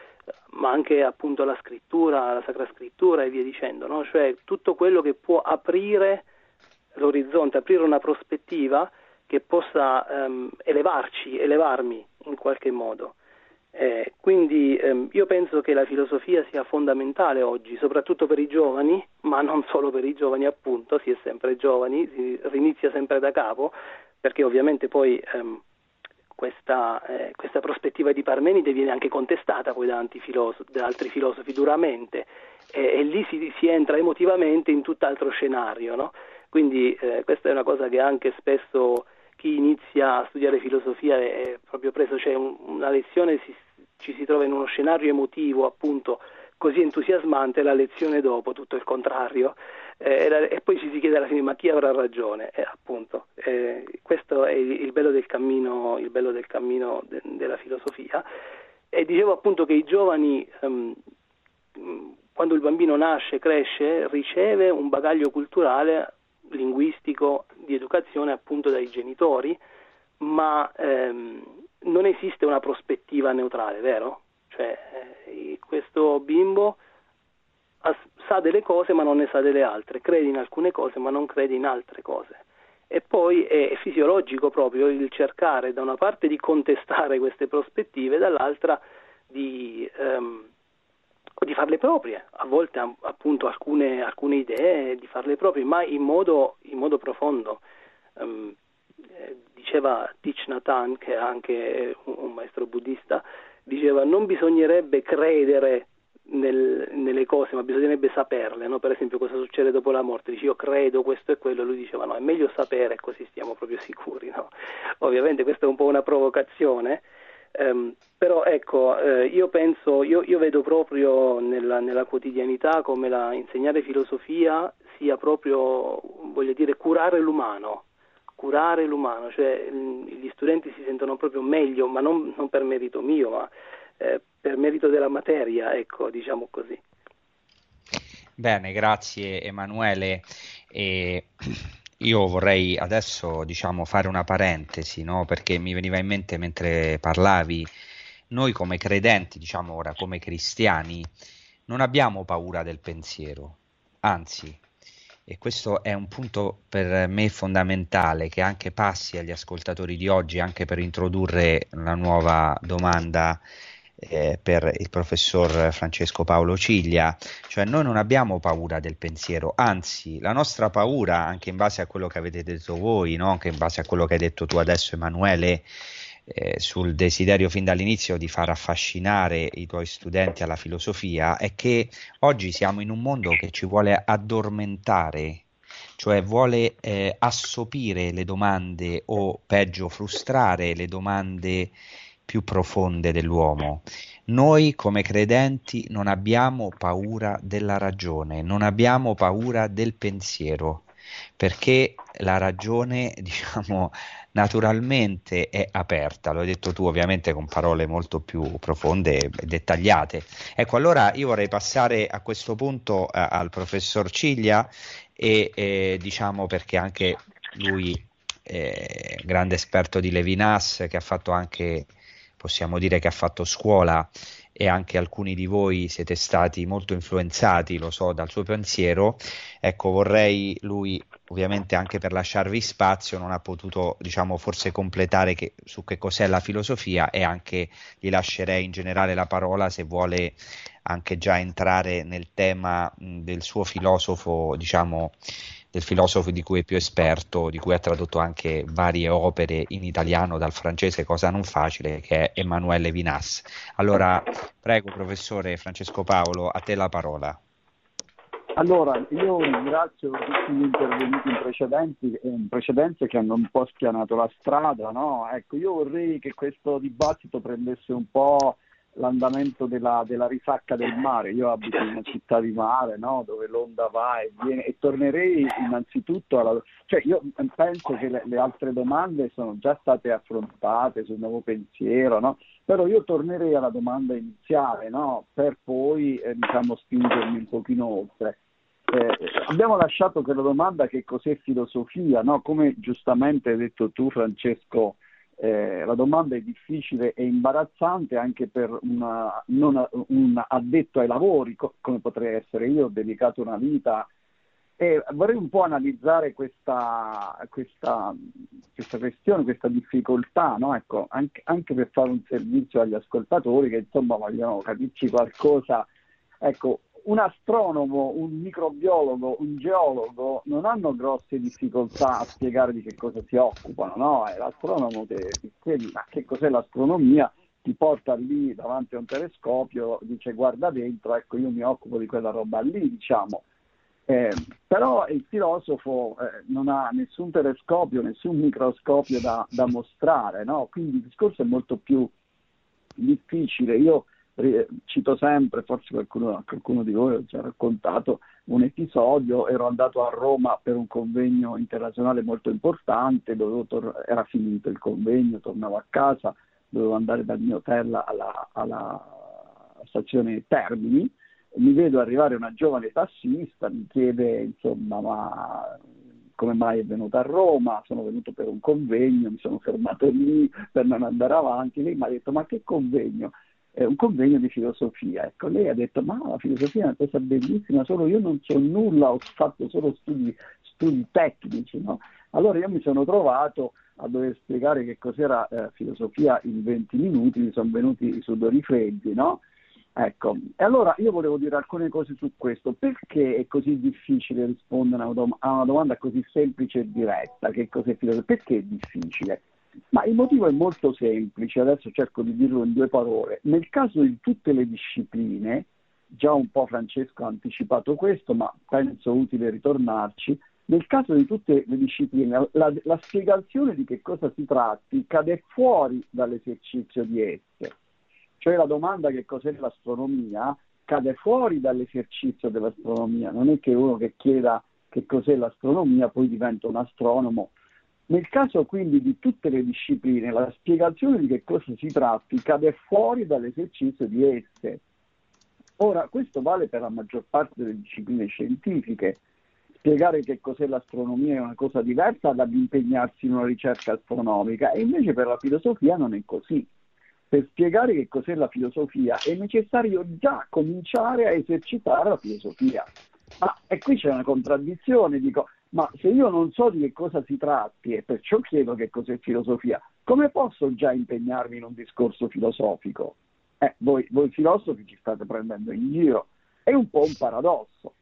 ma anche appunto la scrittura, la Sacra Scrittura e via dicendo, no? Cioè tutto quello che può aprire l'orizzonte, aprire una prospettiva che possa ehm, elevarci, elevarmi in qualche modo. Eh, quindi ehm, io penso che la filosofia sia fondamentale oggi, soprattutto per i giovani, ma non solo per i giovani appunto, si è sempre giovani, si rinizia sempre da capo, perché ovviamente poi ehm, questa, eh, questa prospettiva di Parmenide viene anche contestata poi da, antifilosofi, da altri filosofi duramente, eh, e lì si, si entra emotivamente in tutt'altro scenario, no? Quindi eh, questa è una cosa che anche spesso chi inizia a studiare filosofia è proprio preso, cioè un, una lezione si, ci si trova in uno scenario emotivo appunto così entusiasmante, la lezione dopo tutto il contrario, eh, e, la, e poi ci si chiede alla fine ma chi avrà ragione, eh, appunto eh, questo è il, il bello del cammino, il bello del cammino de, della filosofia. E dicevo appunto che i giovani um, quando il bambino nasce, cresce, riceve un bagaglio culturale, linguistico, di educazione appunto dai genitori, ma ehm, non esiste una prospettiva neutrale, vero? Cioè eh, questo bimbo as- sa delle cose ma non ne sa delle altre, crede in alcune cose ma non crede in altre cose, e poi è, è fisiologico proprio il cercare da una parte di contestare queste prospettive, dall'altra di ehm, di farle proprie, a volte appunto alcune, alcune idee di farle proprie, ma in modo, in modo profondo. Um, eh, diceva Thich Nhat Hanh, che è anche un, un maestro buddista, diceva non bisognerebbe credere nel, nelle cose, ma bisognerebbe saperle, no? Per esempio cosa succede dopo la morte, dice io credo questo e quello, lui diceva no, è meglio sapere così stiamo proprio sicuri, no? Ovviamente questa è un po' una provocazione. Um, però ecco, eh, io penso, io, io vedo proprio nella, nella quotidianità come la insegnare filosofia sia proprio, voglio dire, curare l'umano, curare l'umano, cioè gli studenti si sentono proprio meglio, ma non, non per merito mio, ma eh, per merito della materia, ecco, diciamo così. Bene, grazie Emanuele. E... Io vorrei adesso, diciamo, fare una parentesi, no? Perché mi veniva in mente mentre parlavi, noi come credenti, diciamo ora come cristiani, non abbiamo paura del pensiero, anzi, e questo è un punto per me fondamentale che anche passi agli ascoltatori di oggi, anche per introdurre la nuova domanda Eh, per il professor Francesco Paolo Ciglia, cioè noi non abbiamo paura del pensiero, anzi la nostra paura, anche in base a quello che avete detto voi, no? Anche in base a quello che hai detto tu adesso Emanuele, eh, sul desiderio fin dall'inizio di far affascinare i tuoi studenti alla filosofia è che oggi siamo in un mondo che ci vuole addormentare, cioè vuole eh, assopire le domande o peggio frustrare le domande più profonde dell'uomo. Noi come credenti non abbiamo paura della ragione, non abbiamo paura del pensiero, perché la ragione, diciamo, naturalmente è aperta, lo hai detto tu ovviamente con parole molto più profonde e dettagliate. Ecco, allora io vorrei passare a questo punto eh, al professor Ciglia e eh, diciamo perché anche lui è grande esperto di Levinas, che ha fatto anche, possiamo dire che ha fatto scuola, e anche alcuni di voi siete stati molto influenzati, lo so, dal suo pensiero. Ecco, vorrei, lui ovviamente anche per lasciarvi spazio non ha potuto, diciamo, forse completare che, su che cos'è la filosofia, e anche gli lascerei in generale la parola se vuole anche già entrare nel tema mh, del suo filosofo, diciamo, del filosofo di cui è più esperto, di cui ha tradotto anche varie opere in italiano dal francese, cosa non facile, che è Emmanuel Levinas. Allora, prego professore Francesco Paolo, a te la parola. Allora, io ringrazio tutti gli intervenuti in, precedenti, in precedenza che hanno un po' spianato la strada, no? Ecco, io vorrei che questo dibattito prendesse un po' l'andamento della, della risacca del mare. Io abito in una città di mare, no? Dove l'onda va e viene, e tornerei innanzitutto alla... Cioè, io penso che le, le altre domande sono già state affrontate sul nuovo pensiero, no? Però io tornerei alla domanda iniziale, no? Per poi, eh, diciamo, spingermi un pochino oltre. Eh, abbiamo lasciato quella domanda: che cos'è filosofia, no? Come giustamente hai detto tu, Francesco, eh, la domanda è difficile e imbarazzante anche per una, non, un addetto ai lavori, co- come potrei essere io, ho dedicato una vita. E vorrei un po' analizzare questa, questa, questa questione, questa difficoltà, no? Ecco, anche, anche per fare un servizio agli ascoltatori che insomma vogliono capirci qualcosa. Ecco, un astronomo, un microbiologo, un geologo non hanno grosse difficoltà a spiegare di che cosa si occupano, no? È l'astronomo che ti chiedi ma che cos'è l'astronomia, ti porta lì davanti a un telescopio, dice guarda dentro, ecco io mi occupo di quella roba lì, diciamo. Eh, però il filosofo eh, non ha nessun telescopio, nessun microscopio da, da mostrare, no? Quindi il discorso è molto più difficile. Io eh, cito sempre, forse qualcuno, qualcuno di voi ho già raccontato un episodio. Ero andato a Roma per un convegno internazionale molto importante, dovevo tor- era finito il convegno, tornavo a casa, dovevo andare dal mio hotel alla, alla stazione Termini. Mi vedo arrivare una giovane tassista, mi chiede insomma ma come mai è venuta a Roma. Sono venuto per un convegno, mi sono fermato lì per non andare avanti. Lei mi ha detto ma che convegno? È un convegno di filosofia. Ecco, lei ha detto ma la filosofia è una cosa bellissima, solo io non so nulla, ho fatto solo studi, studi tecnici, no? Allora io mi sono trovato a dover spiegare che cos'era eh, filosofia in venti minuti, mi sono venuti i sudori freddi, no? Ecco, e allora io volevo dire alcune cose su questo. Perché è così difficile rispondere a una, dom- a una domanda così semplice e diretta? Che cos'è filosofia? Perché è difficile? Ma il motivo è molto semplice, adesso cerco di dirlo in due parole. Nel caso di tutte le discipline, già un po' Francesco ha anticipato questo, ma penso utile ritornarci, nel caso di tutte le discipline la, la spiegazione di che cosa si tratti cade fuori dall'esercizio di esse. Cioè la domanda che cos'è l'astronomia cade fuori dall'esercizio dell'astronomia. Non è che uno che chieda che cos'è l'astronomia poi diventa un astronomo. Nel caso quindi di tutte le discipline la spiegazione di che cosa si tratti cade fuori dall'esercizio di esse. Ora questo vale per la maggior parte delle discipline scientifiche. Spiegare che cos'è l'astronomia è una cosa diversa dall'impegnarsi in una ricerca astronomica, e invece per la filosofia non è così. Per spiegare che cos'è la filosofia è necessario già cominciare a esercitare la filosofia. Ma e qui c'è una contraddizione, dico, ma se io non so di che cosa si tratti e perciò chiedo che cos'è filosofia, come posso già impegnarmi in un discorso filosofico? Eh, voi, voi filosofi ci state prendendo in giro, è un po' un paradosso.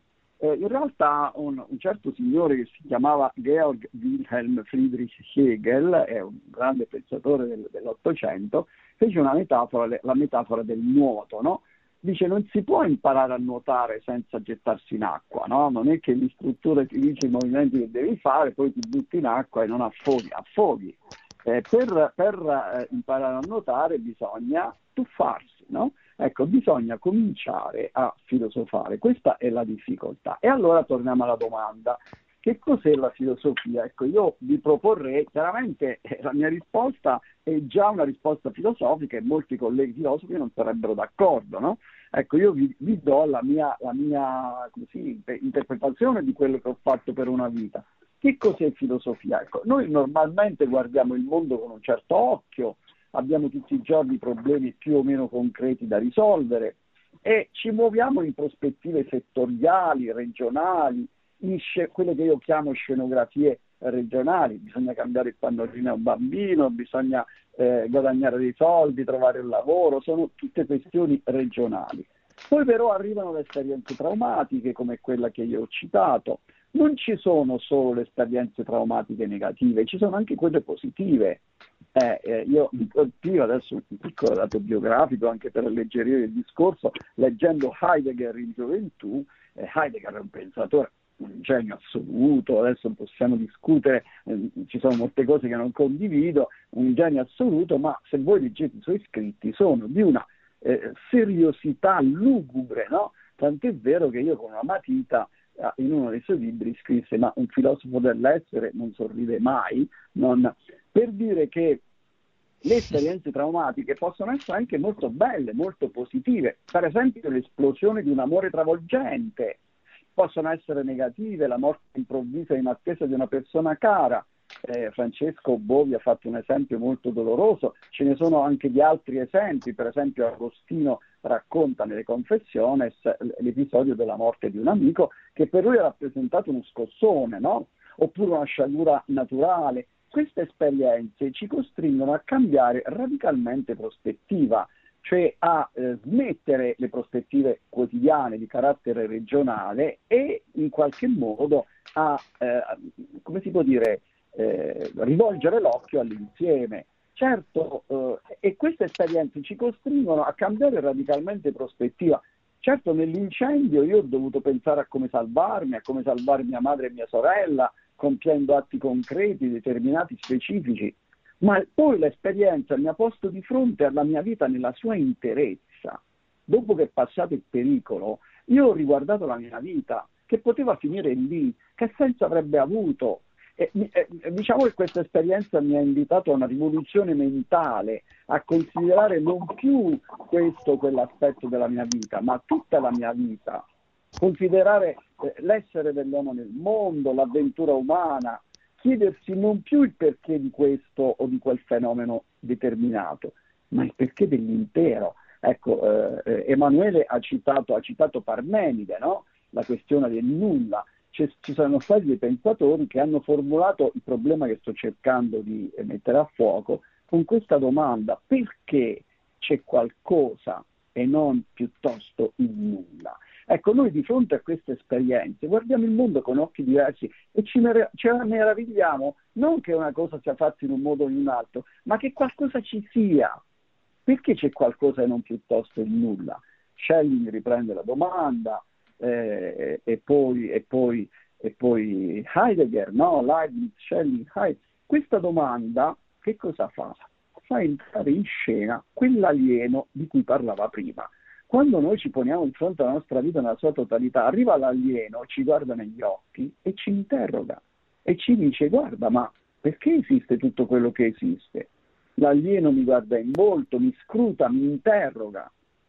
Eh, in realtà un, un certo signore che si chiamava Georg Wilhelm Friedrich Hegel, è un grande pensatore del, dell'Ottocento, fece una metafora, la metafora del nuoto, no? Dice: non si può imparare a nuotare senza gettarsi in acqua, no? Non è che l'istruttore ti dice i movimenti che devi fare, poi ti butti in acqua e non affoghi, affoghi. Eh, per per eh, imparare a nuotare bisogna tuffarsi, no? Ecco, bisogna cominciare a filosofare, questa è la difficoltà. E allora torniamo alla domanda: che cos'è la filosofia? Ecco, io vi proporrei, chiaramente eh, la mia risposta è già una risposta filosofica e molti colleghi filosofi non sarebbero d'accordo, no? Ecco, io vi, vi do la mia, la mia così, interpretazione di quello che ho fatto per una vita. Che cos'è filosofia? Ecco, noi normalmente guardiamo il mondo con un certo occhio, abbiamo tutti i giorni problemi più o meno concreti da risolvere e ci muoviamo in prospettive settoriali, regionali, in sc- quelle che io chiamo scenografie regionali. Bisogna cambiare il pannolino a un bambino, bisogna eh, guadagnare dei soldi, trovare un lavoro, sono tutte questioni regionali. Poi però arrivano le esperienze traumatiche come quella che io ho citato. Non ci sono solo le esperienze traumatiche negative, ci sono anche quelle positive. Eh, eh, io mi colpivo adesso un piccolo dato biografico anche per alleggerire il discorso, leggendo Heidegger in gioventù. eh, Heidegger è un pensatore, un genio assoluto, adesso possiamo discutere, eh, ci sono molte cose che non condivido, un genio assoluto, ma se voi leggete i suoi scritti sono di una eh, seriosità lugubre, no? Tant'è vero che io con una matita in uno dei suoi libri scrisse: ma un filosofo dell'essere non sorride mai, non... per dire che le esperienze traumatiche possono essere anche molto belle, molto positive. Per esempio l'esplosione di un amore travolgente, possono essere negative, la morte improvvisa in attesa di una persona cara. Eh, Francesco Bovi ha fatto un esempio molto doloroso, ce ne sono anche di altri esempi. Per esempio Agostino racconta nelle Confessiones l'episodio della morte di un amico che per lui ha rappresentato uno scossone, no? Oppure una sciagura naturale. Queste esperienze ci costringono a cambiare radicalmente prospettiva, cioè a eh, smettere le prospettive quotidiane di carattere regionale e in qualche modo a, eh, come si può dire, eh, rivolgere l'occhio all'insieme. Certo, eh, e queste esperienze ci costringono a cambiare radicalmente prospettiva. Certo, nell'incendio io ho dovuto pensare a come salvarmi, a come salvare mia madre e mia sorella, compiendo atti concreti, determinati, specifici, ma poi l'esperienza mi ha posto di fronte alla mia vita nella sua interezza. Dopo che è passato il pericolo, io ho riguardato la mia vita, che poteva finire lì, che senso avrebbe avuto? E, e, diciamo che questa esperienza mi ha invitato a una rivoluzione mentale, a considerare non più questo o quell'aspetto della mia vita, ma tutta la mia vita, considerare eh, l'essere dell'uomo nel mondo, l'avventura umana, chiedersi non più il perché di questo o di quel fenomeno determinato, ma il perché dell'intero. Ecco, eh, Emanuele ha citato, ha citato Parmenide, no? La questione del nulla. Ci sono stati dei pensatori che hanno formulato il problema che sto cercando di mettere a fuoco con questa domanda: perché c'è qualcosa e non piuttosto il nulla? Ecco, noi di fronte a queste esperienze guardiamo il mondo con occhi diversi e ci, mer- ci meravigliamo non che una cosa sia fatta in un modo o in un altro, ma che qualcosa ci sia. Perché c'è qualcosa e non piuttosto il nulla? Schelling riprende la domanda, eh, e, poi, e, poi, e poi Heidegger, no? Leibniz, Schelling, Heidegger. Questa domanda che cosa fa? Fa entrare in scena quell'alieno di cui parlava prima. Quando noi ci poniamo di fronte alla nostra vita nella sua totalità, arriva l'alieno, ci guarda negli occhi e ci interroga e ci dice: guarda, ma perché esiste tutto quello che esiste? L'alieno mi guarda in volto, mi scruta, mi interroga.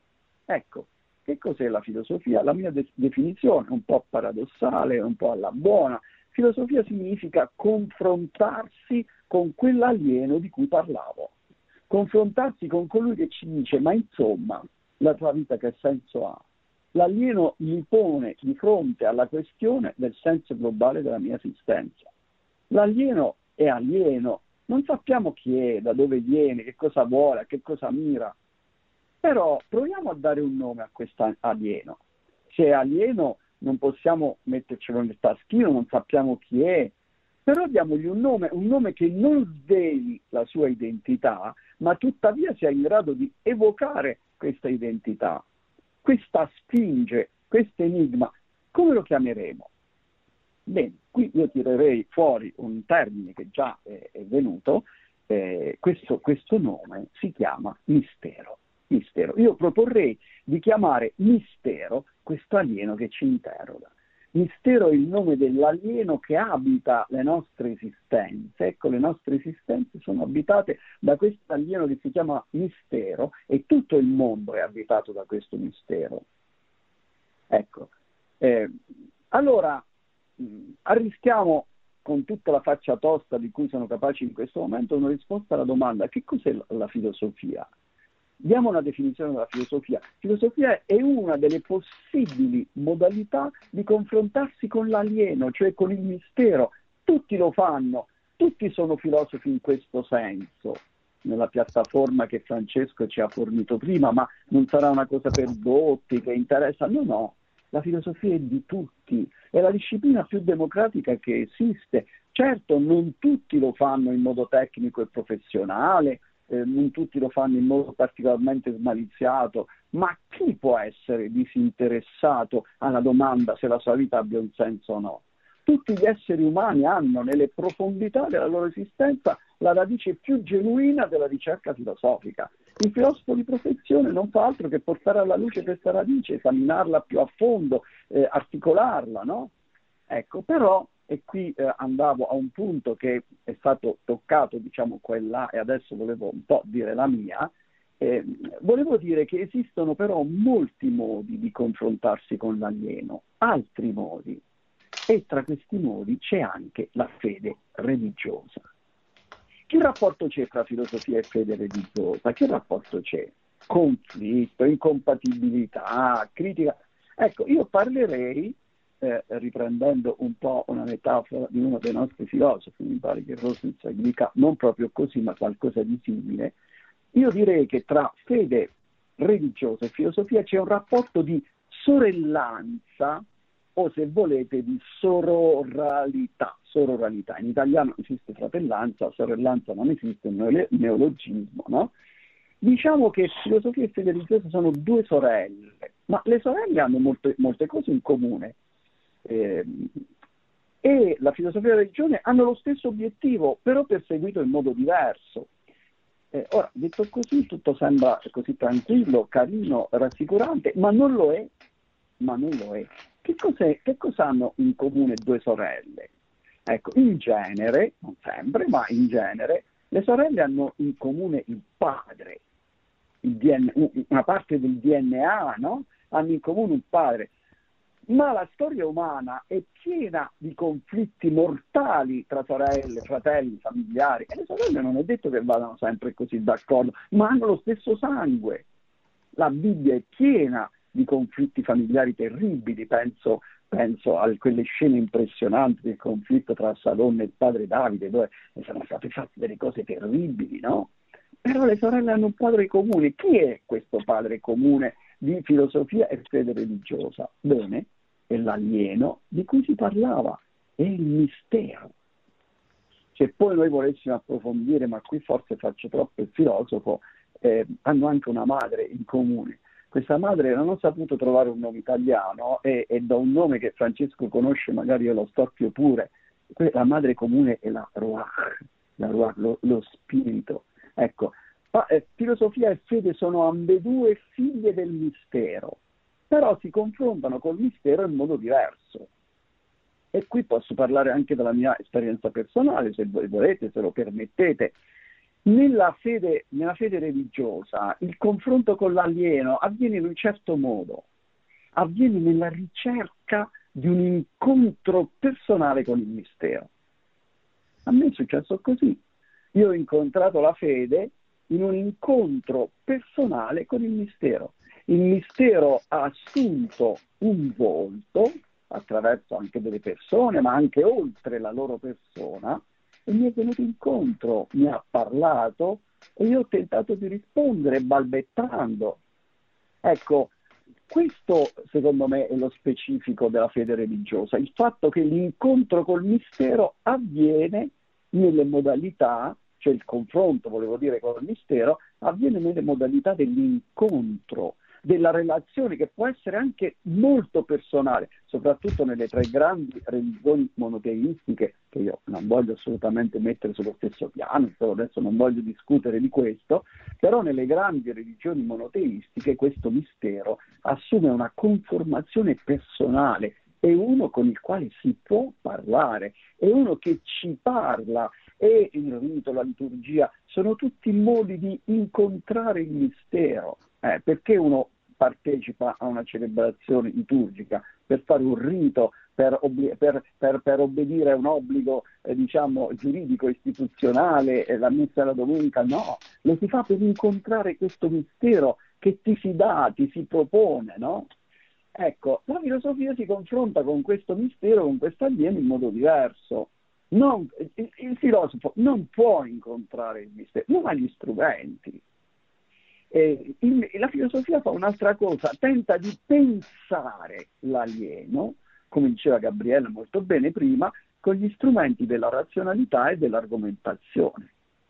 Ecco, che cos'è la filosofia? La mia de- definizione, un po' paradossale, un po' alla buona. Filosofia significa confrontarsi con quell'alieno di cui parlavo, confrontarsi con colui che ci dice: ma insomma, la tua vita che senso ha? L'alieno mi pone di fronte alla questione del senso globale della mia esistenza. L'alieno è alieno, non sappiamo chi è, da dove viene, che cosa vuole, a che cosa mira, però proviamo a dare un nome a questo alieno. Se è alieno non possiamo mettercelo nel taschino, non sappiamo chi è, però diamogli un nome, un nome che non sveli la sua identità, ma tuttavia sia in grado di evocare questa identità, questa spinge, questo enigma. Come lo chiameremo? Bene, qui io tirerei fuori un termine che già è, è venuto, eh, questo, questo nome si chiama mistero. Mistero. Io proporrei di chiamare mistero questo alieno che ci interroga. Mistero è il nome dell'alieno che abita le nostre esistenze. Ecco, le nostre esistenze sono abitate da questo alieno che si chiama mistero e tutto il mondo è abitato da questo mistero. Ecco, eh, allora mh, arrischiamo con tutta la faccia tosta di cui sono capaci in questo momento una risposta alla domanda: che cos'è la filosofia? Diamo una definizione della filosofia. Filosofia è una delle possibili modalità di confrontarsi con l'alieno, cioè con il mistero. Tutti lo fanno, tutti sono filosofi in questo senso, nella piattaforma che Francesco ci ha fornito prima, ma non sarà una cosa per dotti che interessa. No, no, la filosofia è di tutti, è la disciplina più democratica che esiste. Certo, non tutti lo fanno in modo tecnico e professionale, Eh, non tutti lo fanno in modo particolarmente smaliziato, ma chi può essere disinteressato alla domanda se la sua vita abbia un senso o no? Tutti gli esseri umani hanno nelle profondità della loro esistenza la radice più genuina della ricerca filosofica. Il filosofo di professione non fa altro che portare alla luce questa radice, esaminarla più a fondo, eh, articolarla, no? Ecco, però, e qui eh, andavo a un punto che è stato toccato, diciamo, qua e là, e adesso volevo un po' dire la mia, eh, volevo dire che esistono però molti modi di confrontarsi con l'alieno, altri modi, e tra questi modi c'è anche la fede religiosa. Che rapporto c'è tra filosofia e fede religiosa? Che rapporto c'è? Conflitto, incompatibilità, critica? Ecco, io parlerei, Eh, riprendendo un po' una metafora di uno dei nostri filosofi, mi pare che Rosenzweig dica non proprio così, ma qualcosa di simile, io direi che tra fede religiosa e filosofia c'è un rapporto di sorellanza, o se volete di sororalità. Sororalità. In italiano esiste fratellanza, sorellanza non esiste, un neologismo, no? Diciamo che filosofia e fede religiosa sono due sorelle, ma le sorelle hanno molte, molte cose in comune. Eh, e la filosofia e la religione hanno lo stesso obiettivo, però perseguito in modo diverso. Eh, ora, detto così, tutto sembra così tranquillo, carino, rassicurante, ma non lo è. Ma non lo è. Che cos'è, che cosa hanno in comune due sorelle? Ecco, in genere, non sempre, ma in genere, le sorelle hanno in comune il padre, il D N A, una parte del D N A, no? Hanno in comune un padre. Ma la storia umana è piena di conflitti mortali tra sorelle, fratelli, familiari, e le sorelle non è detto che vadano sempre così d'accordo, ma hanno lo stesso sangue. La Bibbia è piena di conflitti familiari terribili, penso, penso a quelle scene impressionanti del conflitto tra Salomone e il padre Davide, dove sono state fatte delle cose terribili, no? Però le sorelle hanno un padre comune. Chi è questo padre comune di filosofia e fede religiosa? Bene, è l'alieno di cui si parlava, è il mistero. Se poi noi volessimo approfondire, ma qui forse faccio troppo il filosofo, eh, hanno anche una madre in comune. Questa madre non ho saputo trovare un nome italiano e, e da un nome che Francesco conosce, magari io lo storpio pure. La madre comune è la Ruach, la Ruach lo, lo spirito. Ecco, ma, eh, filosofia e fede sono ambedue figlie del mistero, però si confrontano col mistero in modo diverso. E qui posso parlare anche della mia esperienza personale, se voi volete, se lo permettete. Nella fede, nella fede religiosa il confronto con l'alieno avviene in un certo modo, avviene nella ricerca di un incontro personale con il mistero. A me è successo così. Io ho incontrato la fede in un incontro personale con il mistero. Il mistero ha assunto un volto attraverso anche delle persone, ma anche oltre la loro persona, e mi è venuto incontro, mi ha parlato e io ho tentato di rispondere balbettando. Ecco, questo secondo me è lo specifico della fede religiosa, il fatto che l'incontro col mistero avviene nelle modalità, cioè il confronto, volevo dire, con il mistero, avviene nelle modalità dell'incontro, della relazione che può essere anche molto personale, soprattutto nelle tre grandi religioni monoteistiche, che io non voglio assolutamente mettere sullo stesso piano, però adesso non voglio discutere di questo, però nelle grandi religioni monoteistiche questo mistero assume una conformazione personale, è uno con il quale si può parlare, è uno che ci parla, e il rito, la liturgia, sono tutti modi di incontrare il mistero. Eh, perché uno partecipa a una celebrazione liturgica? Per fare un rito, per, obbli- per, per, per obbedire a un obbligo eh, diciamo giuridico, istituzionale, eh, la messa la domenica? No, lo si fa per incontrare questo mistero che ti si dà, ti si propone, no? Ecco, la filosofia si confronta con questo mistero, con questo alieno in modo diverso. Non, il, il filosofo non può incontrare il mistero, non ha gli strumenti. Eh, il, la filosofia fa un'altra cosa, tenta di pensare l'alieno, come diceva Gabriele molto bene prima, con gli strumenti della razionalità e dell'argomentazione.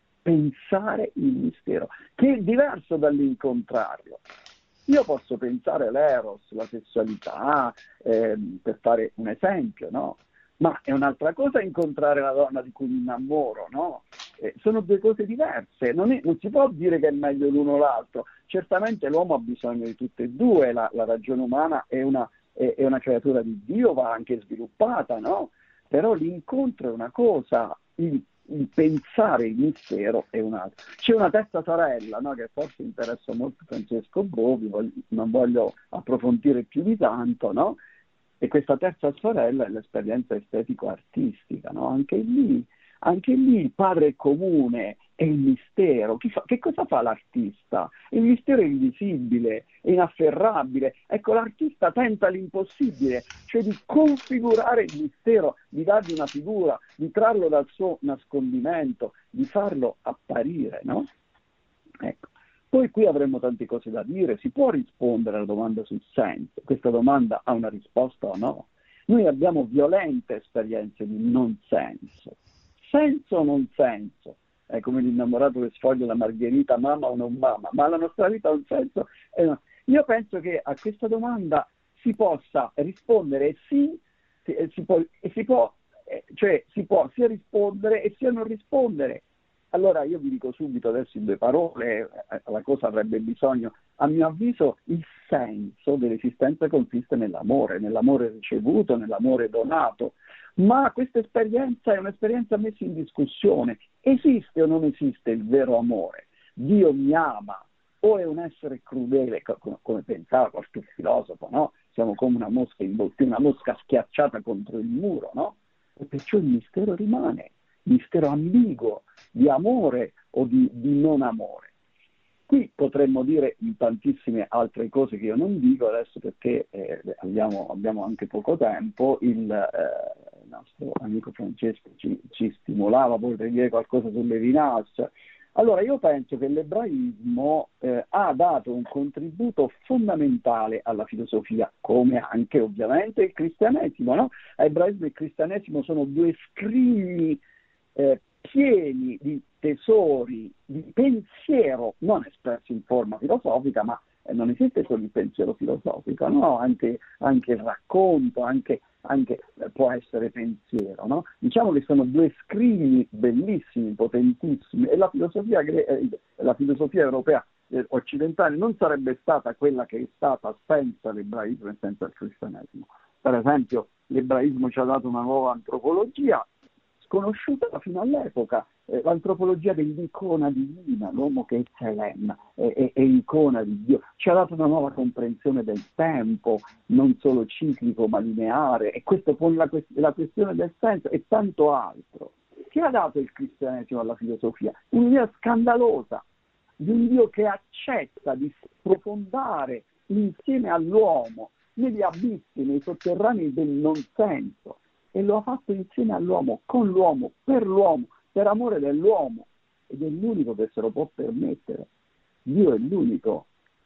Pensare il mistero, che è diverso dall'incontrarlo. Io posso pensare l'eros, la sessualità, eh, per fare un esempio, no? Ma è un'altra cosa incontrare la donna di cui mi innamoro, no? Eh, sono due cose diverse, non, è, non si può dire che è meglio l'uno o l'altro. Certamente l'uomo ha bisogno di tutte e due, la, la ragione umana è una, è, è una creatura di Dio, va anche sviluppata, no? Però l'incontro è una cosa, il, il pensare il mistero è un'altra. C'è una terza sorella, no? Che forse interessa molto Francesco Bovi, voglio, non voglio approfondire più di tanto, no? E questa terza sorella è l'esperienza estetico-artistica, no? Anche lì, anche lì il padre comune è il mistero. Chi fa, che cosa fa l'artista? Il mistero è invisibile, è inafferrabile. Ecco, l'artista tenta l'impossibile, cioè di configurare il mistero, di dargli una figura, di trarlo dal suo nascondimento, di farlo apparire, no? Ecco. Poi qui avremmo tante cose da dire, si può rispondere alla domanda sul senso, questa domanda ha una risposta o no? Noi abbiamo violente esperienze di non senso, senso o non senso, è come l'innamorato che sfoglia la margherita, mamma o non mamma, ma la nostra vita ha un senso? Eh no. Io penso che a questa domanda si possa rispondere sì, si, si può, si può, eh, cioè si può sia rispondere e sia non rispondere. Allora io vi dico subito adesso in due parole, eh, la cosa avrebbe bisogno, a mio avviso il senso dell'esistenza consiste nell'amore, nell'amore ricevuto, nell'amore donato, ma questa esperienza è un'esperienza messa in discussione. Esiste o non esiste il vero amore? Dio mi ama o è un essere crudele, come, come pensava qualche filosofo, no? Siamo come una mosca in bottino, una mosca schiacciata contro il muro, no? E perciò il mistero rimane. Mistero ambiguo di amore o di, di non amore. Qui potremmo dire tantissime altre cose che io non dico adesso perché eh, abbiamo, abbiamo anche poco tempo. Il, eh, il nostro amico Francesco ci, ci stimolava, potrei dire qualcosa sulle Levinas. Allora io penso che l'ebraismo eh, ha dato un contributo fondamentale alla filosofia, come anche ovviamente il cristianesimo, no? L'ebraismo e il cristianesimo sono due scrigni Eh, pieni di tesori, di pensiero, non espressi in forma filosofica, ma eh, non esiste solo il pensiero filosofico, no? Anche, anche il racconto, anche, anche eh, può essere pensiero, no? Diciamo che sono due scrigni bellissimi, potentissimi, e la filosofia, eh, la filosofia europea eh, occidentale non sarebbe stata quella che è stata senza l'ebraismo e senza il cristianesimo. Per esempio, l'ebraismo ci ha dato una nuova antropologia, sconosciuta fino all'epoca, eh, l'antropologia dell'icona divina, l'uomo che è Selem, è, è, è icona di Dio, ci ha dato una nuova comprensione del tempo, non solo ciclico ma lineare, e questo pone la, la questione del senso e tanto altro. Che ha dato il cristianesimo alla filosofia? Un'idea scandalosa di un Dio che accetta di sprofondare insieme all'uomo negli abissi, nei sotterranei del non senso, e lo ha fatto insieme all'uomo, con l'uomo, per l'uomo, per amore dell'uomo, ed è l'unico che se lo può permettere. Dio è l'unico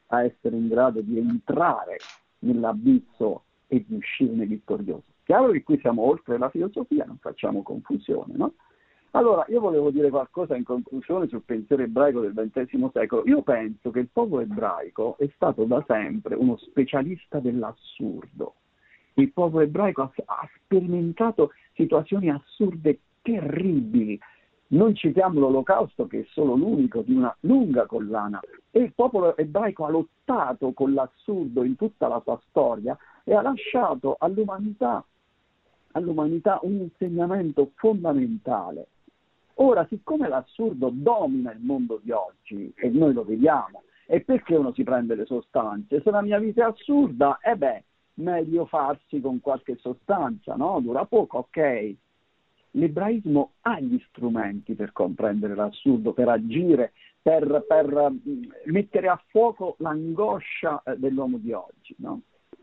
a essere in grado di entrare nell'abisso e di uscirne vittorioso. Chiaro che qui siamo oltre la filosofia, non facciamo confusione, no? Allora, io volevo dire qualcosa in conclusione sul pensiero ebraico del ventesimo secolo. Io penso che il popolo ebraico è stato da sempre uno specialista dell'assurdo. Il popolo ebraico ha, ha sperimentato situazioni assurde terribili. Non citiamo l'Olocausto, che è solo l'unico di una lunga collana, e il popolo ebraico ha lottato con l'assurdo in tutta la sua storia e ha lasciato all'umanità, all'umanità un insegnamento fondamentale. Ora, siccome l'assurdo domina il mondo di oggi, e noi lo vediamo, e perché uno si prende le sostanze? Se la mia vita è assurda, eh beh, meglio farsi con qualche sostanza, no? Dura poco, ok. L'ebraismo ha gli strumenti per comprendere l'assurdo, per agire, per, per mettere a fuoco l'angoscia dell'uomo di oggi, no?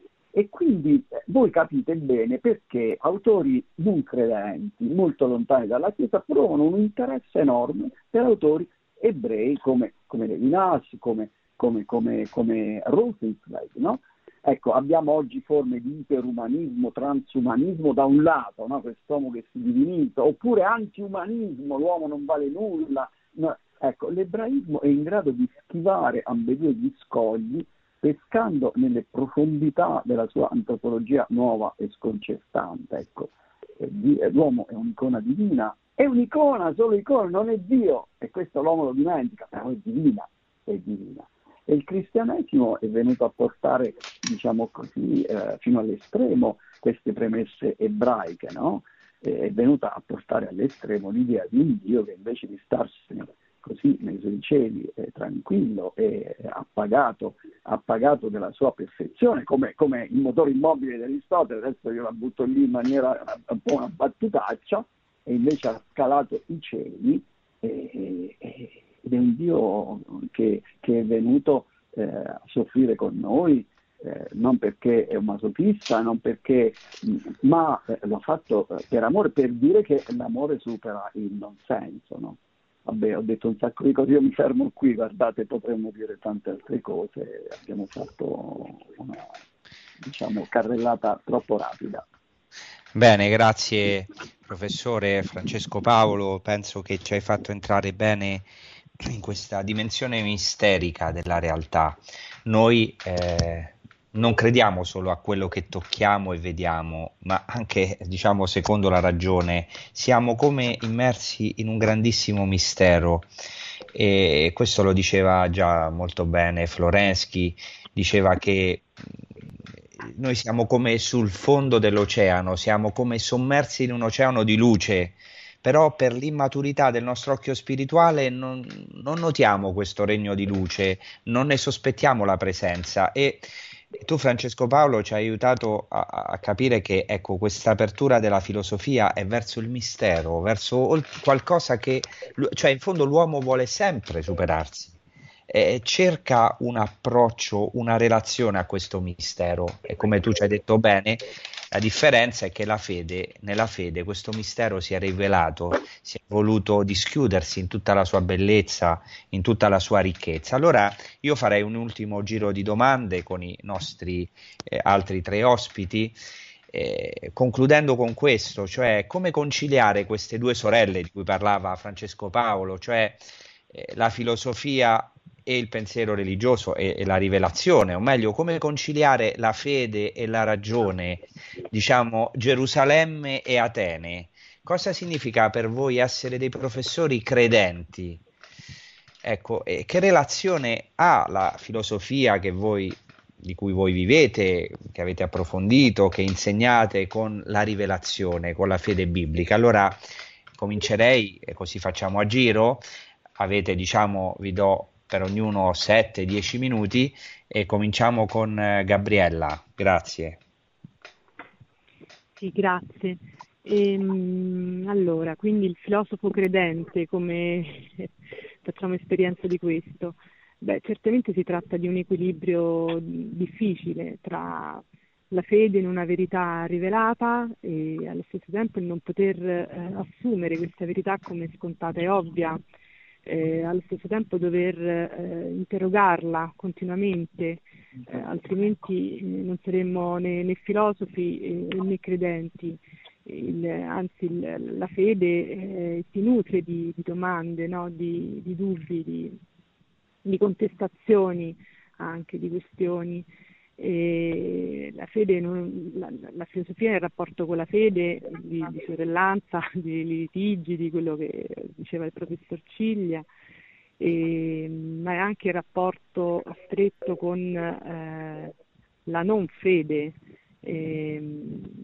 E quindi voi capite bene perché autori non credenti, molto lontani dalla Chiesa, provano un interesse enorme per autori ebrei come, come Levinas, come, come, come, come Rosenzweig, no? Ecco, abbiamo oggi forme di iperumanismo, transumanismo da un lato, no? Quest'uomo che si divinizza, oppure antiumanismo, l'uomo non vale nulla. No? Ecco, l'ebraismo è in grado di schivare ambedue gli scogli, pescando nelle profondità della sua antropologia nuova e sconcertante. Ecco, l'uomo è un'icona divina, è un'icona, solo icona, non è Dio, e questo l'uomo lo dimentica, però è divina, è divina. E il cristianesimo è venuto a portare, diciamo così, eh, fino all'estremo queste premesse ebraiche, no? È venuta a portare all'estremo l'idea di un Dio che invece di starsene così nei suoi cieli, eh, tranquillo e appagato, appagato della sua perfezione, come, come il motore immobile di Aristotele, adesso io la butto lì in maniera un po' una battutaccia, e invece ha scalato i cieli, e, e, ed è un Dio che, che è venuto eh, a soffrire con noi, eh, non perché è un masochista, non perché, ma eh, l'ha fatto per amore, per dire che l'amore supera il non senso, no? Vabbè, ho detto un sacco di cose, io mi fermo qui, guardate, potremmo dire tante altre cose, abbiamo fatto una, diciamo, carrellata troppo rapida. Bene, grazie professore Francesco Paolo, penso che ci hai fatto entrare bene in questa dimensione misterica della realtà. Noi eh, non crediamo solo a quello che tocchiamo e vediamo, ma anche, diciamo, secondo la ragione, siamo come immersi in un grandissimo mistero, e questo lo diceva già molto bene Florensky, diceva che noi siamo come sul fondo dell'oceano, siamo come sommersi in un oceano di luce, però per l'immaturità del nostro occhio spirituale non, non notiamo questo regno di luce, non ne sospettiamo la presenza. E tu, Francesco Paolo, ci hai aiutato a, a capire che, ecco, questa apertura della filosofia è verso il mistero, verso qualcosa che, cioè in fondo l'uomo vuole sempre superarsi. Eh, cerca un approccio, una relazione a questo mistero, e come tu ci hai detto bene, la differenza è che la fede, nella fede questo mistero si è rivelato, si è voluto dischiudersi in tutta la sua bellezza, in tutta la sua ricchezza. Allora io farei un ultimo giro di domande con i nostri eh, altri tre ospiti, eh, concludendo con questo, cioè come conciliare queste due sorelle di cui parlava Francesco Paolo, cioè eh, la filosofia e il pensiero religioso e, e la rivelazione, o meglio, come conciliare la fede e la ragione, diciamo Gerusalemme e Atene. Cosa significa per voi essere dei professori credenti? Ecco, e che relazione ha la filosofia che voi, di cui voi vivete, che avete approfondito, che insegnate, con la rivelazione, con la fede biblica? Allora comincerei, e così facciamo a giro. Avete, diciamo, vi do per ognuno sette dieci minuti, e cominciamo con Gabriella. Grazie. Sì, grazie. Ehm, allora, quindi il filosofo credente, come facciamo esperienza di questo? Beh, certamente si tratta di un equilibrio difficile tra la fede in una verità rivelata e allo stesso tempo il non poter eh, assumere questa verità come scontata e ovvia, eh, allo stesso tempo dover eh, interrogarla continuamente, eh, altrimenti eh, non saremmo né, né filosofi eh, né credenti. Il, anzi il, la fede eh, si nutre di, di domande, no? di, di dubbi, di, di contestazioni, anche di questioni. E la fede, non, la, la filosofia è il rapporto con la fede, di, di sorellanza, di litigi, di quello che diceva il professor Ciglia, e, ma è anche il rapporto stretto con eh, la non fede, eh,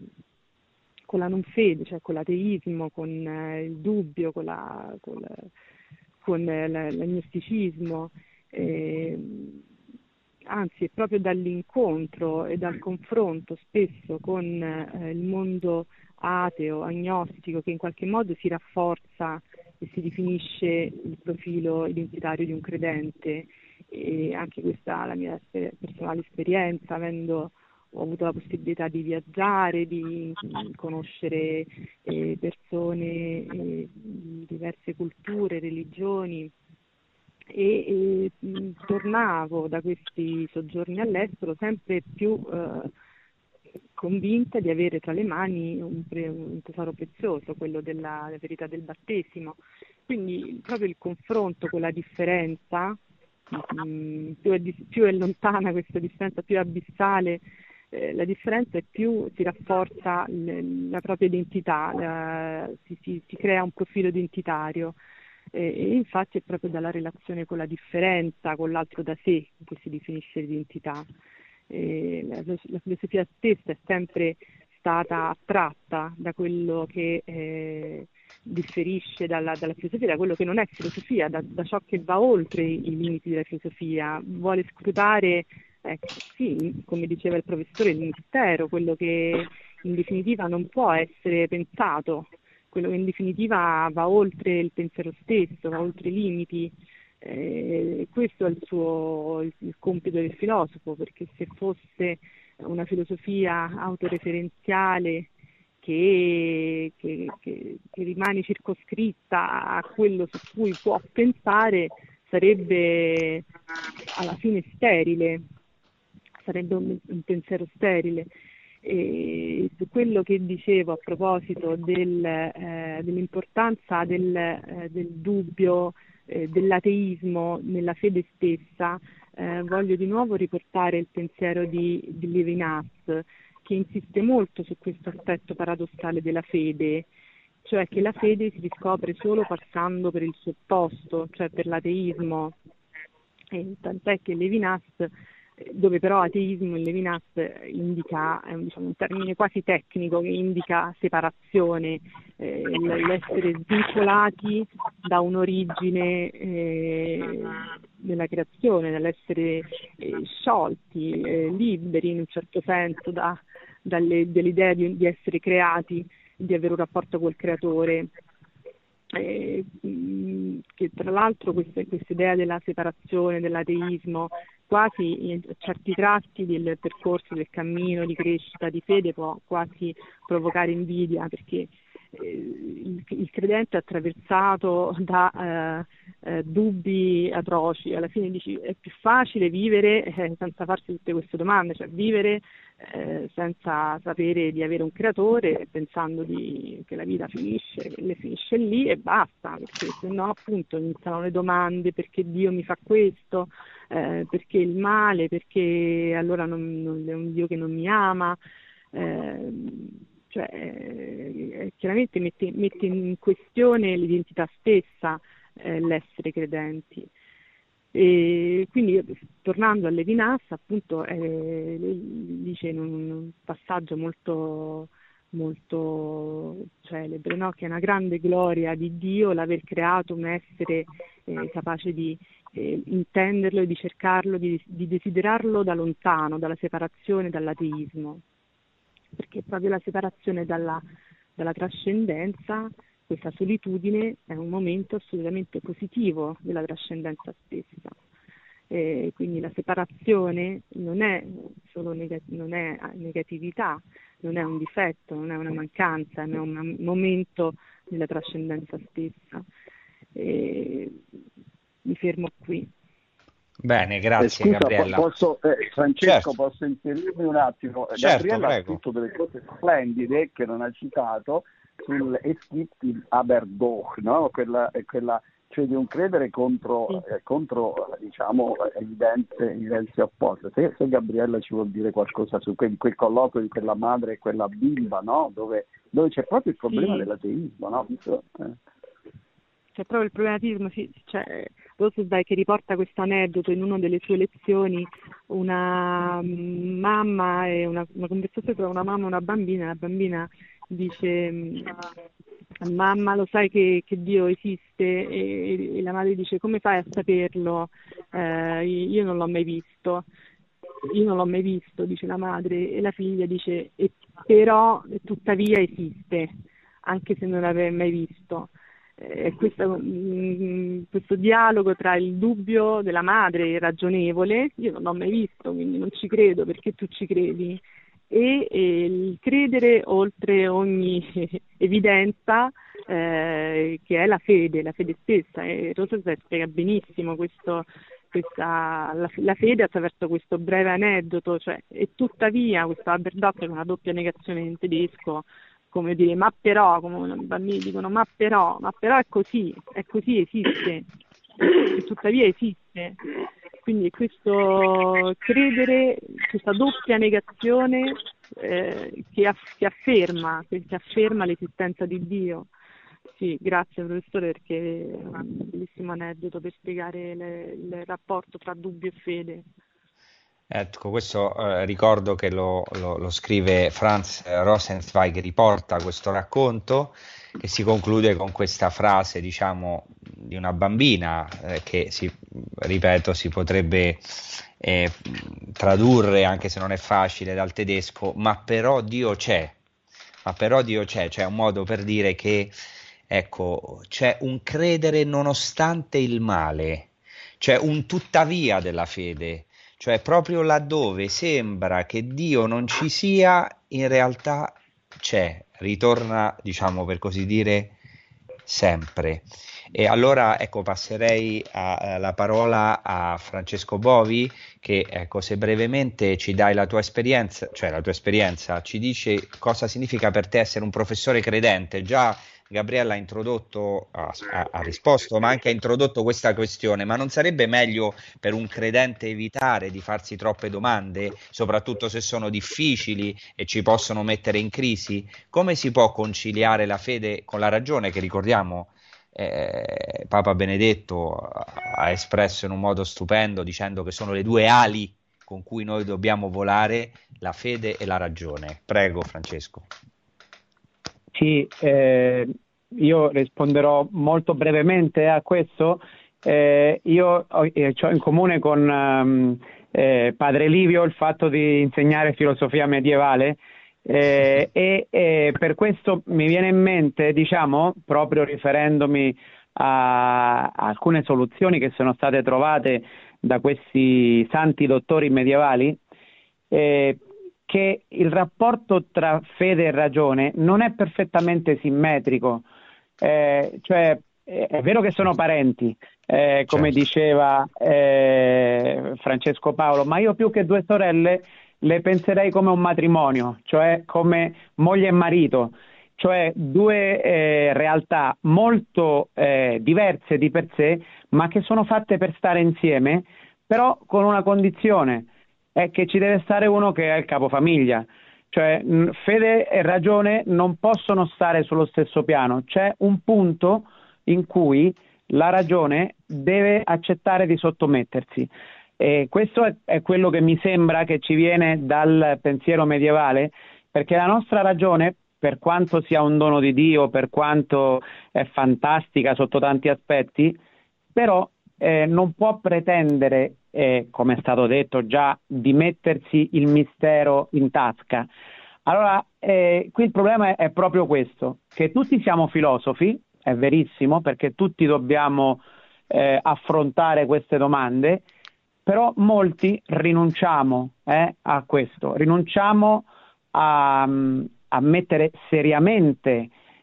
con la non fede, cioè con l'ateismo, con eh, il dubbio, con, la, con, la, con l'agnosticismo. Eh, anzi è proprio dall'incontro e dal confronto spesso con eh, il mondo ateo, agnostico, che in qualche modo si rafforza e si definisce il profilo identitario di un credente. E anche questa è la mia personale esperienza, avendo ho avuto la possibilità di viaggiare, di conoscere eh, persone eh, di diverse culture, religioni, e, e mh, tornavo da questi soggiorni all'estero sempre più eh, convinta di avere tra le mani un, pre, un tesoro prezioso, quello della, della verità del battesimo. Quindi proprio il confronto con la differenza, mh, più, è, più è lontana questa differenza, più è abissale eh, la differenza, e più si rafforza l, la propria identità, la, si, si, si crea un profilo identitario. E infatti è proprio dalla relazione con la differenza, con l'altro da sé, che si definisce l'identità. E la, la filosofia stessa è sempre stata attratta da quello che eh, differisce dalla, dalla filosofia, da quello che non è filosofia, da, da ciò che va oltre i, i limiti della filosofia, vuole scrutare, ecco, sì, come diceva il professore, il mistero, quello che in definitiva non può essere pensato, quello che in definitiva va oltre il pensiero stesso, va oltre i limiti. Eh, questo è il suo il, il compito del filosofo, perché se fosse una filosofia autoreferenziale che, che, che, che rimane circoscritta a quello su cui può pensare, sarebbe alla fine sterile, sarebbe un, un pensiero sterile. E su quello che dicevo a proposito del, eh, dell'importanza del, eh, del dubbio, eh, dell'ateismo nella fede stessa, eh, voglio di nuovo riportare il pensiero di, di Levinas, che insiste molto su questo aspetto paradossale della fede, cioè che la fede si riscopre solo passando per il suo opposto, cioè per l'ateismo. E tant'è che Levinas, dove però ateismo in Levinas indica, è un, diciamo, un termine quasi tecnico che indica separazione, eh, l'essere svincolati da un'origine eh, della creazione, dall'essere eh, sciolti, eh, liberi in un certo senso da, dalle, dall'idea di, di essere creati, di avere un rapporto col creatore. Eh, che tra l'altro questa, questa idea della separazione, dell'ateismo, quasi in certi tratti del percorso, del cammino di crescita di fede, può quasi provocare invidia, perché eh, il, il credente è attraversato da eh, eh, dubbi atroci. Alla fine dici è più facile vivere eh, senza farsi tutte queste domande, cioè vivere eh, senza sapere di avere un creatore, pensando di, che la vita finisce, che le finisce lì e basta, perché se no appunto iniziano le domande: perché Dio mi fa questo, eh, perché il male, perché allora non, non è un Dio che non mi ama. Eh, cioè eh, chiaramente mette, mette in questione l'identità stessa, eh, l'essere credenti. E quindi, tornando a Levinas, appunto, eh, dice in un passaggio molto molto celebre, no? Che è una grande gloria di Dio l'aver creato un essere eh, capace di eh, intenderlo e di cercarlo, di, di desiderarlo da lontano, dalla separazione, dall'ateismo, perché proprio la separazione dalla, dalla trascendenza, questa solitudine, è un momento assolutamente positivo della trascendenza stessa. Eh, quindi la separazione non è solo neg- non è negatività, non è un difetto, non è una mancanza, ma è un momento della trascendenza stessa. Eh, mi fermo qui. Bene, grazie. Eh, scusa, Gabriella. Posso, eh, Francesco, Certo. posso inserirmi un attimo? Certo, Gabriella prego. ha scritto delle cose splendide che non ha citato sul Es gibt il aber doch, no? Quella, quella, cioè di un credere contro, Sì. eh, contro diciamo, evidenze, evidenze opposte. Se, se Gabriella ci vuol dire qualcosa su quel, quel colloquio di quella madre e quella bimba, no? Dove, dove c'è proprio il problema Sì. dell'ateismo, no? Eh. C'è proprio il problematismo, sì, cioè, Rosenberg che riporta questo aneddoto in una delle sue lezioni, una mamma e una, una conversazione tra una mamma e una bambina, la bambina dice: mamma, lo sai che, che Dio esiste? E, e la madre dice: come fai a saperlo? Eh, io non l'ho mai visto. Io non l'ho mai visto, dice la madre, e la figlia dice: e però tuttavia esiste, anche se non l'avevi mai visto. Eh, questo, mh, questo dialogo tra il dubbio della madre e il ragionevole, io non l'ho mai visto, quindi non ci credo, perché tu ci credi, e, e il credere oltre ogni evidenza, eh, che è la fede, la fede stessa. E Rosenberg spiega benissimo questo, questa, la, la fede attraverso questo breve aneddoto, cioè, e tuttavia questo Albert Dock, che è una doppia negazione in tedesco, come dire, ma però, come i bambini dicono, ma però, ma però è così, è così, esiste, e tuttavia esiste. Quindi questo credere, questa doppia negazione eh, che, aff- che afferma, che afferma l'esistenza di Dio. Sì, grazie professore, perché è un bellissimo aneddoto per spiegare le, il rapporto tra dubbio e fede. Ecco, questo eh, ricordo che lo, lo, lo scrive Franz Rosenzweig, riporta questo racconto che si conclude con questa frase, diciamo, di una bambina eh, che, si, ripeto, si potrebbe eh, tradurre, anche se non è facile, dal tedesco: ma però Dio c'è, ma però Dio c'è, cioè un modo per dire che, ecco, c'è un credere nonostante il male, c'è un tuttavia della fede. Cioè proprio laddove sembra che Dio non ci sia, in realtà c'è, ritorna, diciamo per così dire, sempre. E allora ecco, passerei a, a, la parola a Francesco Bovi, che ecco, se brevemente ci dai la tua esperienza, cioè la tua esperienza, ci dici cosa significa per te essere un professore credente. Già Gabriella ha introdotto, ha, ha risposto, ma anche ha introdotto questa questione: ma non sarebbe meglio per un credente evitare di farsi troppe domande, soprattutto se sono difficili e ci possono mettere in crisi? Come si può conciliare la fede con la ragione, che ricordiamo eh, Papa Benedetto ha espresso in un modo stupendo, dicendo che sono le due ali con cui noi dobbiamo volare, la fede e la ragione. Prego Francesco. Sì, eh, io risponderò molto brevemente a questo. Eh, io ho, eh, ho in comune con um, eh, Padre Livio il fatto di insegnare filosofia medievale eh, e eh, per questo mi viene in mente, diciamo, proprio riferendomi a, a alcune soluzioni che sono state trovate da questi santi dottori medievali, eh, che il rapporto tra fede e ragione non è perfettamente simmetrico, eh, cioè è vero che sono parenti, eh, come certo. diceva eh, Francesco Paolo, ma io più che due sorelle le penserei come un matrimonio, cioè come moglie e marito, cioè due eh, realtà molto eh, diverse di per sé, ma che sono fatte per stare insieme, però con una condizione: è che ci deve stare uno che è il capofamiglia. Cioè fede e ragione non possono stare sullo stesso piano, c'è un punto in cui la ragione deve accettare di sottomettersi, e questo è, è quello che mi sembra che ci viene dal pensiero medievale, perché la nostra ragione, per quanto sia un dono di Dio, per quanto è fantastica sotto tanti aspetti, però eh, non può pretendere, eh, come è stato detto già, di mettersi il mistero in tasca. Allora, eh, qui il problema è, è proprio questo, che tutti siamo filosofi, è verissimo, perché tutti dobbiamo eh, affrontare queste domande, però molti rinunciamo eh, a questo, rinunciamo a, a mettere seriamente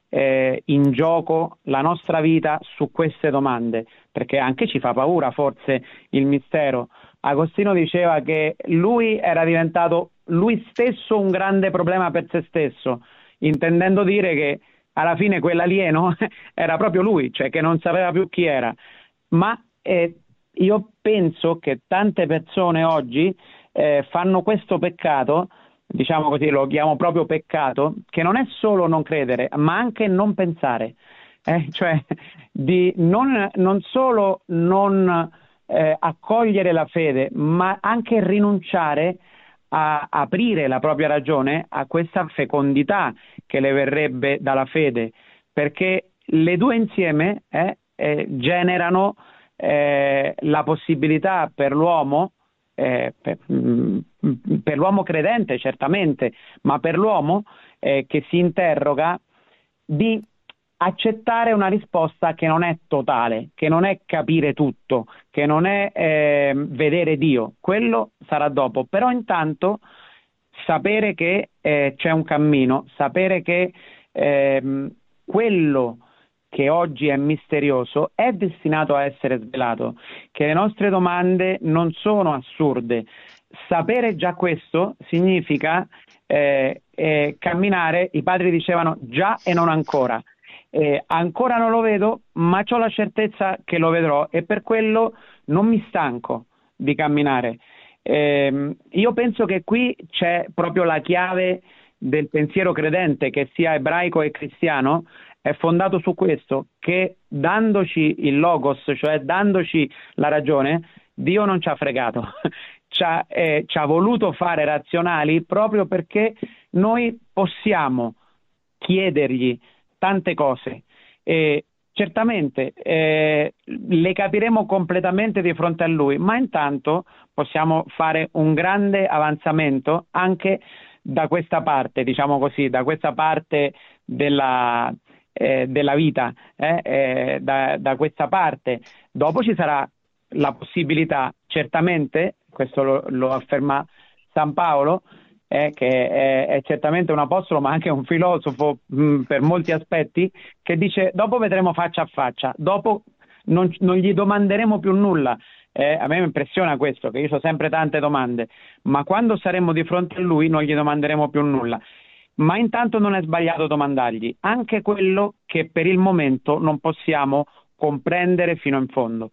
eh, in gioco la nostra vita su queste domande, perché anche ci fa paura forse il mistero. Agostino diceva che lui era diventato lui stesso un grande problema per se stesso, intendendo dire che alla fine quell'alieno era proprio lui, cioè che non sapeva più chi era. Ma eh, io penso che tante persone oggi eh, fanno questo peccato, diciamo così, lo chiamo proprio peccato, che non è solo non credere, ma anche non pensare, eh? Cioè di non, non solo non eh, accogliere la fede, ma anche rinunciare a aprire la propria ragione a questa fecondità che le verrebbe dalla fede, perché le due insieme eh, eh, generano eh, la possibilità per l'uomo, eh, per, per l'uomo credente certamente, ma per l'uomo eh, che si interroga, di accettare una risposta che non è totale, che non è capire tutto, che non è eh, vedere Dio, quello sarà dopo, però intanto sapere che eh, c'è un cammino, sapere che eh, quello che oggi è misterioso è destinato a essere svelato, che le nostre domande non sono assurde. Sapere già questo significa eh, eh, camminare, i padri dicevano già e non ancora. Eh, ancora non lo vedo, ma ho la certezza che lo vedrò e per quello non mi stanco di camminare. Eh, io penso che qui c'è proprio la chiave del pensiero credente, che sia ebraico e cristiano, è fondato su questo, che dandoci il logos, cioè dandoci la ragione, Dio non ci ha fregato, ci ha, eh, ci ha voluto fare razionali proprio perché noi possiamo chiedergli tante cose e certamente eh, le capiremo completamente di fronte a lui, ma intanto possiamo fare un grande avanzamento anche da questa parte, diciamo così, da questa parte della, eh, della vita, eh, eh, da, da questa parte. Dopo ci sarà la possibilità, certamente, questo lo, lo afferma San Paolo, Eh, che è, è certamente un apostolo ma anche un filosofo mh, per molti aspetti, che dice dopo vedremo faccia a faccia, dopo non, non gli domanderemo più nulla. Eh, a me mi impressiona questo, che io ho sempre tante domande, ma quando saremo di fronte a lui non gli domanderemo più nulla. Ma intanto non è sbagliato domandargli anche quello che per il momento non possiamo comprendere fino in fondo.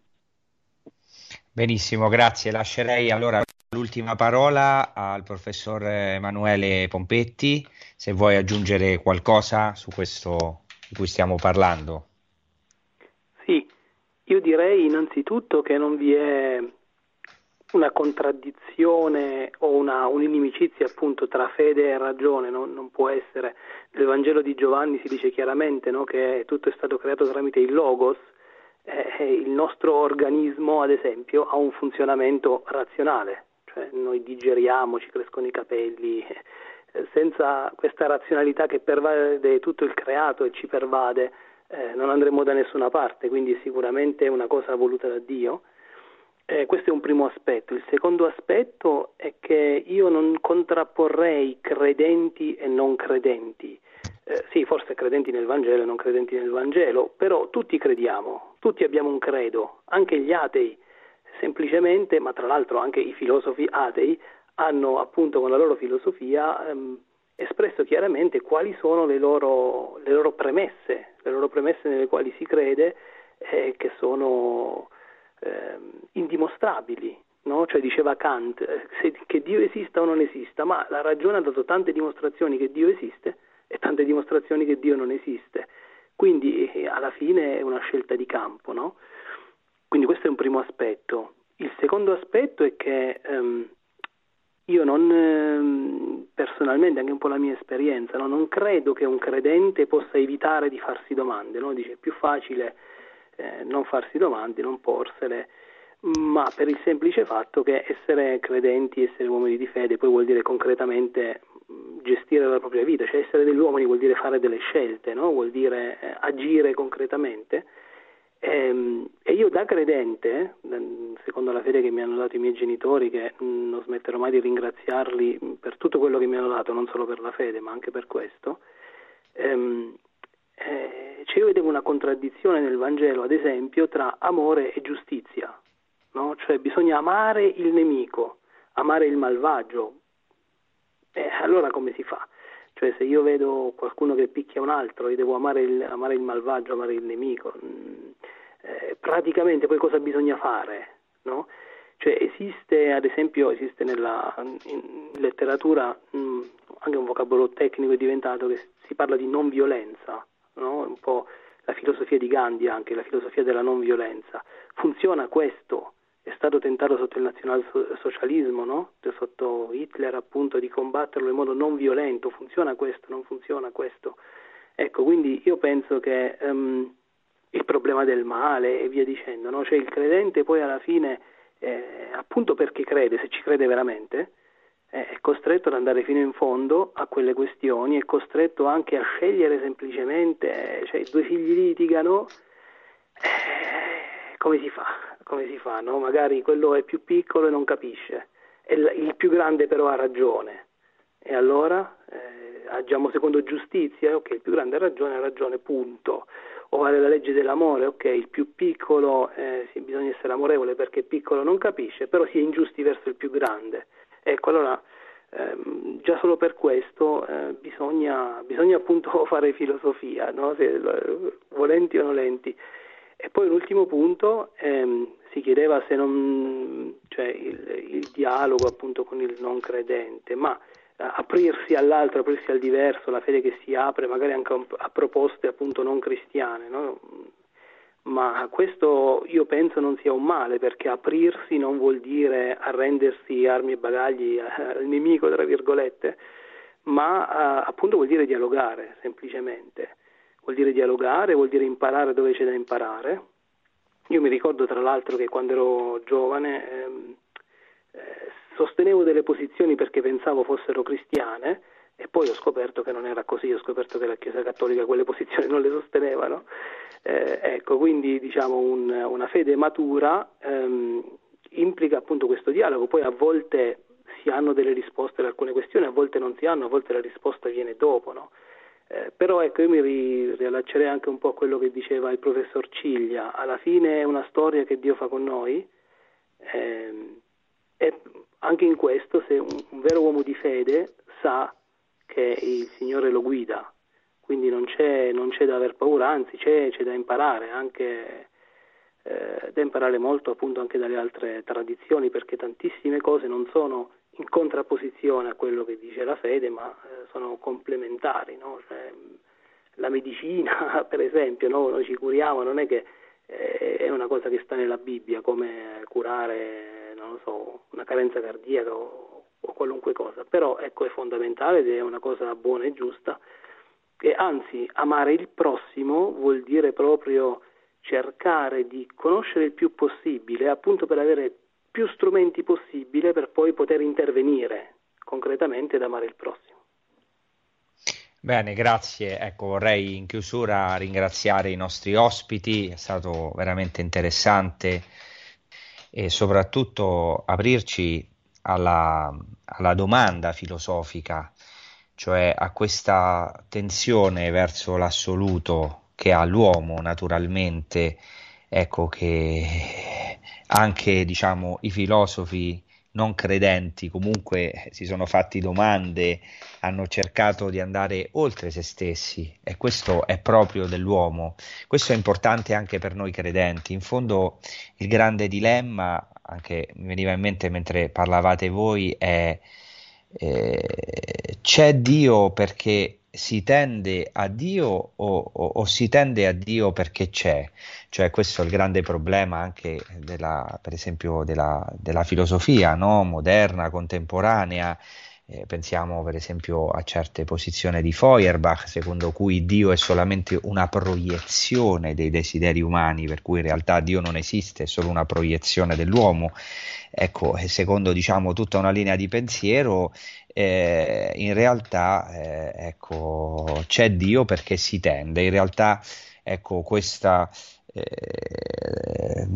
Benissimo, grazie. Lascerei allora l'ultima parola al professor Emanuele Pompetti, se vuoi aggiungere qualcosa su questo di cui stiamo parlando. Sì, io direi innanzitutto che non vi è una contraddizione o una, un'inimicizia appunto tra fede e ragione, no? Non può essere. Nel Vangelo di Giovanni si dice chiaramente, no, che tutto è stato creato tramite il Logos. Eh, il nostro organismo, ad esempio, ha un funzionamento razionale, cioè noi digeriamo, ci crescono i capelli, eh, senza questa razionalità che pervade tutto il creato e ci pervade, eh, non andremo da nessuna parte, quindi è sicuramente una cosa voluta da Dio. Eh, questo è un primo aspetto. Il secondo aspetto è che io non contrapporrei credenti e non credenti. Eh, sì, forse credenti nel Vangelo e non credenti nel Vangelo, però tutti crediamo, tutti abbiamo un credo, anche gli atei, semplicemente, ma tra l'altro anche i filosofi atei hanno appunto con la loro filosofia ehm, espresso chiaramente quali sono le loro, le loro premesse, le loro premesse nelle quali si crede, eh, che sono ehm, indimostrabili. No? Cioè diceva Kant eh, se, che Dio esista o non esista, ma la ragione ha dato tante dimostrazioni che Dio esiste e tante dimostrazioni che Dio non esiste, quindi eh, alla fine è una scelta di campo, no? Quindi questo è un primo aspetto. Il secondo aspetto è che ehm, io non ehm, personalmente, anche un po' la mia esperienza, no? Non credo che un credente possa evitare di farsi domande, no? Dice è più facile eh, non farsi domande, non porsele, ma per il semplice fatto che essere credenti, essere uomini di fede poi vuol dire concretamente gestire la propria vita, cioè essere degli uomini vuol dire fare delle scelte, no? Vuol dire eh, agire concretamente. E, e io da credente, secondo la fede che mi hanno dato i miei genitori, che non smetterò mai di ringraziarli per tutto quello che mi hanno dato, non solo per la fede ma anche per questo, ehm, Eh, cioè io vedevo una contraddizione nel Vangelo, ad esempio, tra amore e giustizia, no? Cioè bisogna amare il nemico, amare il malvagio. Eh, allora come si fa? Cioè se io vedo qualcuno che picchia un altro, io devo amare il, amare il malvagio, amare il nemico. Eh, praticamente poi cosa bisogna fare, no? Cioè esiste, ad esempio, esiste nella in letteratura mh, anche un vocabolo tecnico è diventato che si parla di non violenza, no? Un po' la filosofia di Gandhi, anche la filosofia della non violenza. Funziona questo? È stato tentato sotto il nazionalsocialismo, no? Sotto Hitler appunto di combatterlo in modo non violento. Funziona questo? Non funziona questo? Ecco, quindi io penso che um, il problema del male e via dicendo, no? Cioè il credente poi alla fine, eh, appunto perché crede, se ci crede veramente, eh, è costretto ad andare fino in fondo a quelle questioni, è costretto anche a scegliere semplicemente, eh, cioè i due figli litigano, eh, come si fa? Come si fa, no? Magari quello è più piccolo e non capisce, e il più grande però ha ragione, e allora eh, agiamo secondo giustizia, ok, il più grande ha ragione, ha ragione, punto. O vale la legge dell'amore, ok, il più piccolo, eh, sì, bisogna essere amorevole perché il piccolo non capisce, però si è ingiusti verso il più grande. Ecco, allora ehm, già solo per questo eh, bisogna, bisogna appunto fare filosofia, no? Se, volenti o nolenti. E poi l'ultimo punto, ehm, si chiedeva se non, cioè il, il dialogo appunto con il non credente, ma eh, aprirsi all'altro, aprirsi al diverso, la fede che si apre magari anche a, a proposte appunto non cristiane, no? Ma questo io penso non sia un male, perché aprirsi non vuol dire arrendersi armi e bagagli al nemico, tra virgolette, ma eh, appunto vuol dire dialogare semplicemente. Vuol dire dialogare, vuol dire imparare dove c'è da imparare. Io mi ricordo tra l'altro che quando ero giovane ehm, eh, sostenevo delle posizioni perché pensavo fossero cristiane e poi ho scoperto che non era così, ho scoperto che la Chiesa Cattolica quelle posizioni non le sosteneva, no? Eh, ecco, quindi diciamo un, una fede matura ehm, implica appunto questo dialogo, poi a volte si hanno delle risposte ad alcune questioni, a volte non si hanno, a volte la risposta viene dopo, no? Eh, però ecco, io mi ri- riallaccerei anche un po' a quello che diceva il professor Ciglia. Alla fine è una storia che Dio fa con noi, ehm, e anche in questo, se un, un vero uomo di fede sa che il Signore lo guida, quindi non c'è, non c'è da aver paura, anzi c'è, c'è da imparare anche, eh, da imparare molto appunto anche dalle altre tradizioni, perché tantissime cose non sono in contrapposizione a quello che dice la fede, ma eh, sono complementari, no? Cioè, la medicina, per esempio, no? Noi ci curiamo, non è che eh, è una cosa che sta nella Bibbia, come curare, non lo so, una carenza cardiaca o, o qualunque cosa, però ecco è fondamentale ed è una cosa buona e giusta, e anzi amare il prossimo vuol dire proprio cercare di conoscere il più possibile, appunto per avere più strumenti possibile per poi poter intervenire concretamente ed amare il prossimo. Bene, grazie. Ecco, vorrei in chiusura ringraziare i nostri ospiti, è stato veramente interessante e soprattutto aprirci alla, alla domanda filosofica, cioè a questa tensione verso l'assoluto che ha l'uomo naturalmente, ecco che anche diciamo i filosofi non credenti comunque si sono fatti domande, hanno cercato di andare oltre se stessi, e questo è proprio dell'uomo. Questo è importante anche per noi credenti. In fondo il grande dilemma, anche mi veniva in mente mentre parlavate voi, è eh, c'è Dio perché si tende a Dio o, o, o si tende a Dio perché c'è? Cioè questo è il grande problema anche della, per esempio della, della filosofia, no? Moderna, contemporanea. Eh, pensiamo per esempio a certe posizioni di Feuerbach, secondo cui Dio è solamente una proiezione dei desideri umani, per cui in realtà Dio non esiste, è solo una proiezione dell'uomo. Ecco, secondo diciamo tutta una linea di pensiero, eh, in realtà eh, ecco, c'è Dio perché si tende. In realtà ecco, questa eh,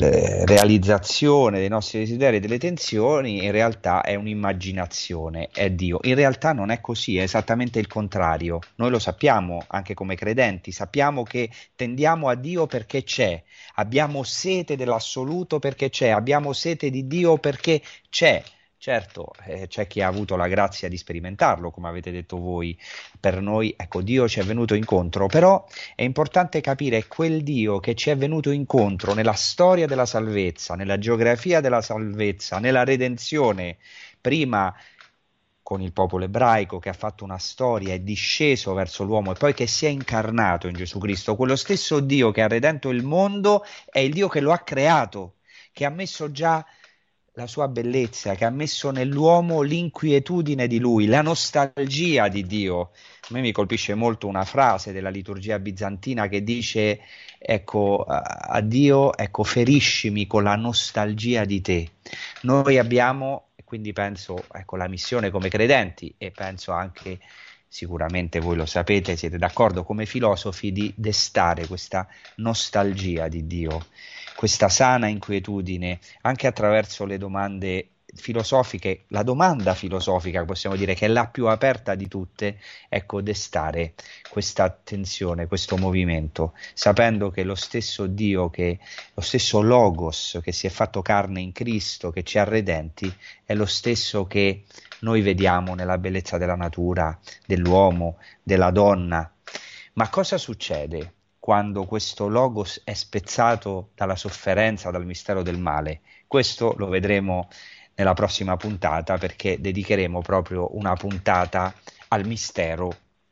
realizzazione dei nostri desideri e delle tensioni, in realtà è un'immaginazione, è Dio. In realtà non è così, è esattamente il contrario. Noi lo sappiamo anche come credenti, sappiamo che tendiamo a Dio perché c'è, abbiamo sete dell'assoluto perché c'è, abbiamo sete di Dio perché c'è. Certo, eh, c'è chi ha avuto la grazia di sperimentarlo, come avete detto voi. Per noi, ecco, Dio ci è venuto incontro, però è importante capire quel Dio che ci è venuto incontro nella storia della salvezza, nella geografia della salvezza, nella redenzione, prima con il popolo ebraico che ha fatto una storia, è disceso verso l'uomo e poi che si è incarnato in Gesù Cristo. Quello stesso Dio che ha redento il mondo è il Dio che lo ha creato, che ha messo già la sua bellezza, che ha messo nell'uomo l'inquietudine di lui, la nostalgia di Dio. A me mi colpisce molto una frase della liturgia bizantina che dice, ecco, a Dio, ecco, feriscimi con la nostalgia di te. Noi abbiamo, e quindi penso, ecco, la missione come credenti, e penso anche, sicuramente voi lo sapete, siete d'accordo come filosofi, di destare questa nostalgia di Dio, questa sana inquietudine, anche attraverso le domande filosofiche, la domanda filosofica possiamo dire che è la più aperta di tutte, ecco, destare questa attenzione, questo movimento, sapendo che lo stesso Dio, che lo stesso Logos che si è fatto carne in Cristo, che ci ha redenti, è lo stesso che noi vediamo nella bellezza della natura, dell'uomo, della donna. Ma cosa succede quando questo Logos è spezzato dalla sofferenza, dal mistero del male? Questo lo vedremo nella prossima puntata, perché dedicheremo proprio una puntata al mistero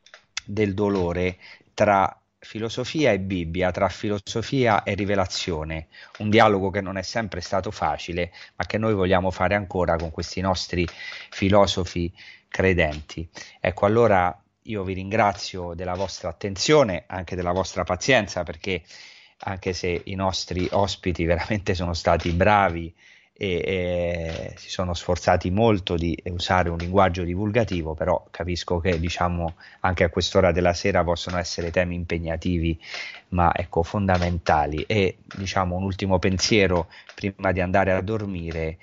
del dolore tra filosofia e Bibbia, tra filosofia e rivelazione, un dialogo che non è sempre stato facile, ma che noi vogliamo fare ancora con questi nostri filosofi credenti. Ecco, allora io vi ringrazio della vostra attenzione, anche della vostra pazienza, perché anche se i nostri ospiti veramente sono stati bravi e, e si sono sforzati molto di usare un linguaggio divulgativo, però capisco che, diciamo, anche a quest'ora della sera possono essere temi impegnativi, ma ecco, fondamentali. E, diciamo, un ultimo pensiero prima di andare a dormire,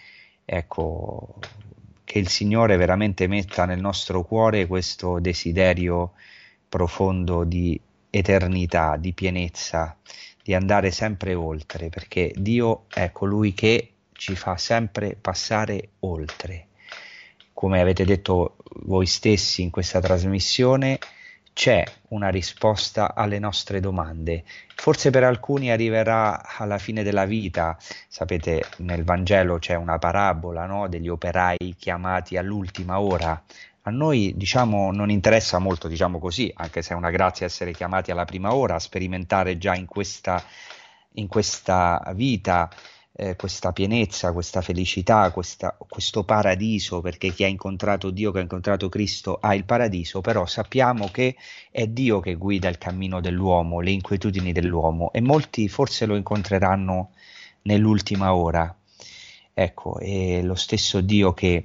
ecco, che il Signore veramente metta nel nostro cuore questo desiderio profondo di eternità, di pienezza, di andare sempre oltre, perché Dio è colui che ci fa sempre passare oltre. Come avete detto voi stessi in questa trasmissione, c'è una risposta alle nostre domande. Forse per alcuni arriverà alla fine della vita. Sapete, nel Vangelo c'è una parabola, no, degli operai chiamati all'ultima ora. A noi, diciamo, non interessa molto, diciamo così, anche se è una grazia essere chiamati alla prima ora, sperimentare già in questa, in questa vita Eh, questa pienezza, questa felicità, questa, questo paradiso, perché chi ha incontrato Dio, che ha incontrato Cristo, ha il paradiso. Però sappiamo che è Dio che guida il cammino dell'uomo, le inquietudini dell'uomo, e molti forse lo incontreranno nell'ultima ora. Ecco, è lo stesso Dio che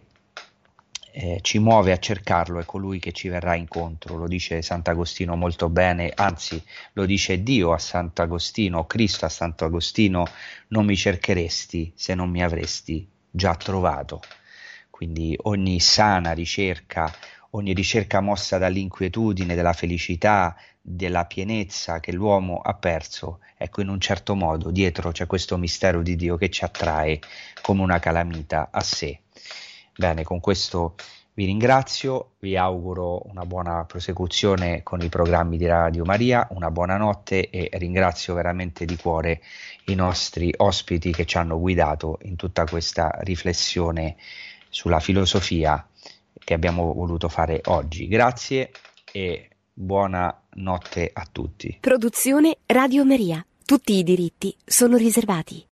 eh, ci muove a cercarlo, è colui che ci verrà incontro. Lo dice Sant'Agostino molto bene, anzi lo dice Dio a Sant'Agostino, Cristo a Sant'Agostino: non mi cercheresti se non mi avresti già trovato. Quindi ogni sana ricerca, ogni ricerca mossa dall'inquietudine, della felicità, della pienezza che l'uomo ha perso, ecco, in un certo modo dietro c'è questo mistero di Dio che ci attrae come una calamita a sé. Bene, con questo vi ringrazio, vi auguro una buona prosecuzione con i programmi di Radio Maria, una buona notte, e ringrazio veramente di cuore i nostri ospiti che ci hanno guidato in tutta questa riflessione sulla filosofia che abbiamo voluto fare oggi. Grazie e buona notte a tutti. Produzione Radio Maria. Tutti i diritti sono riservati.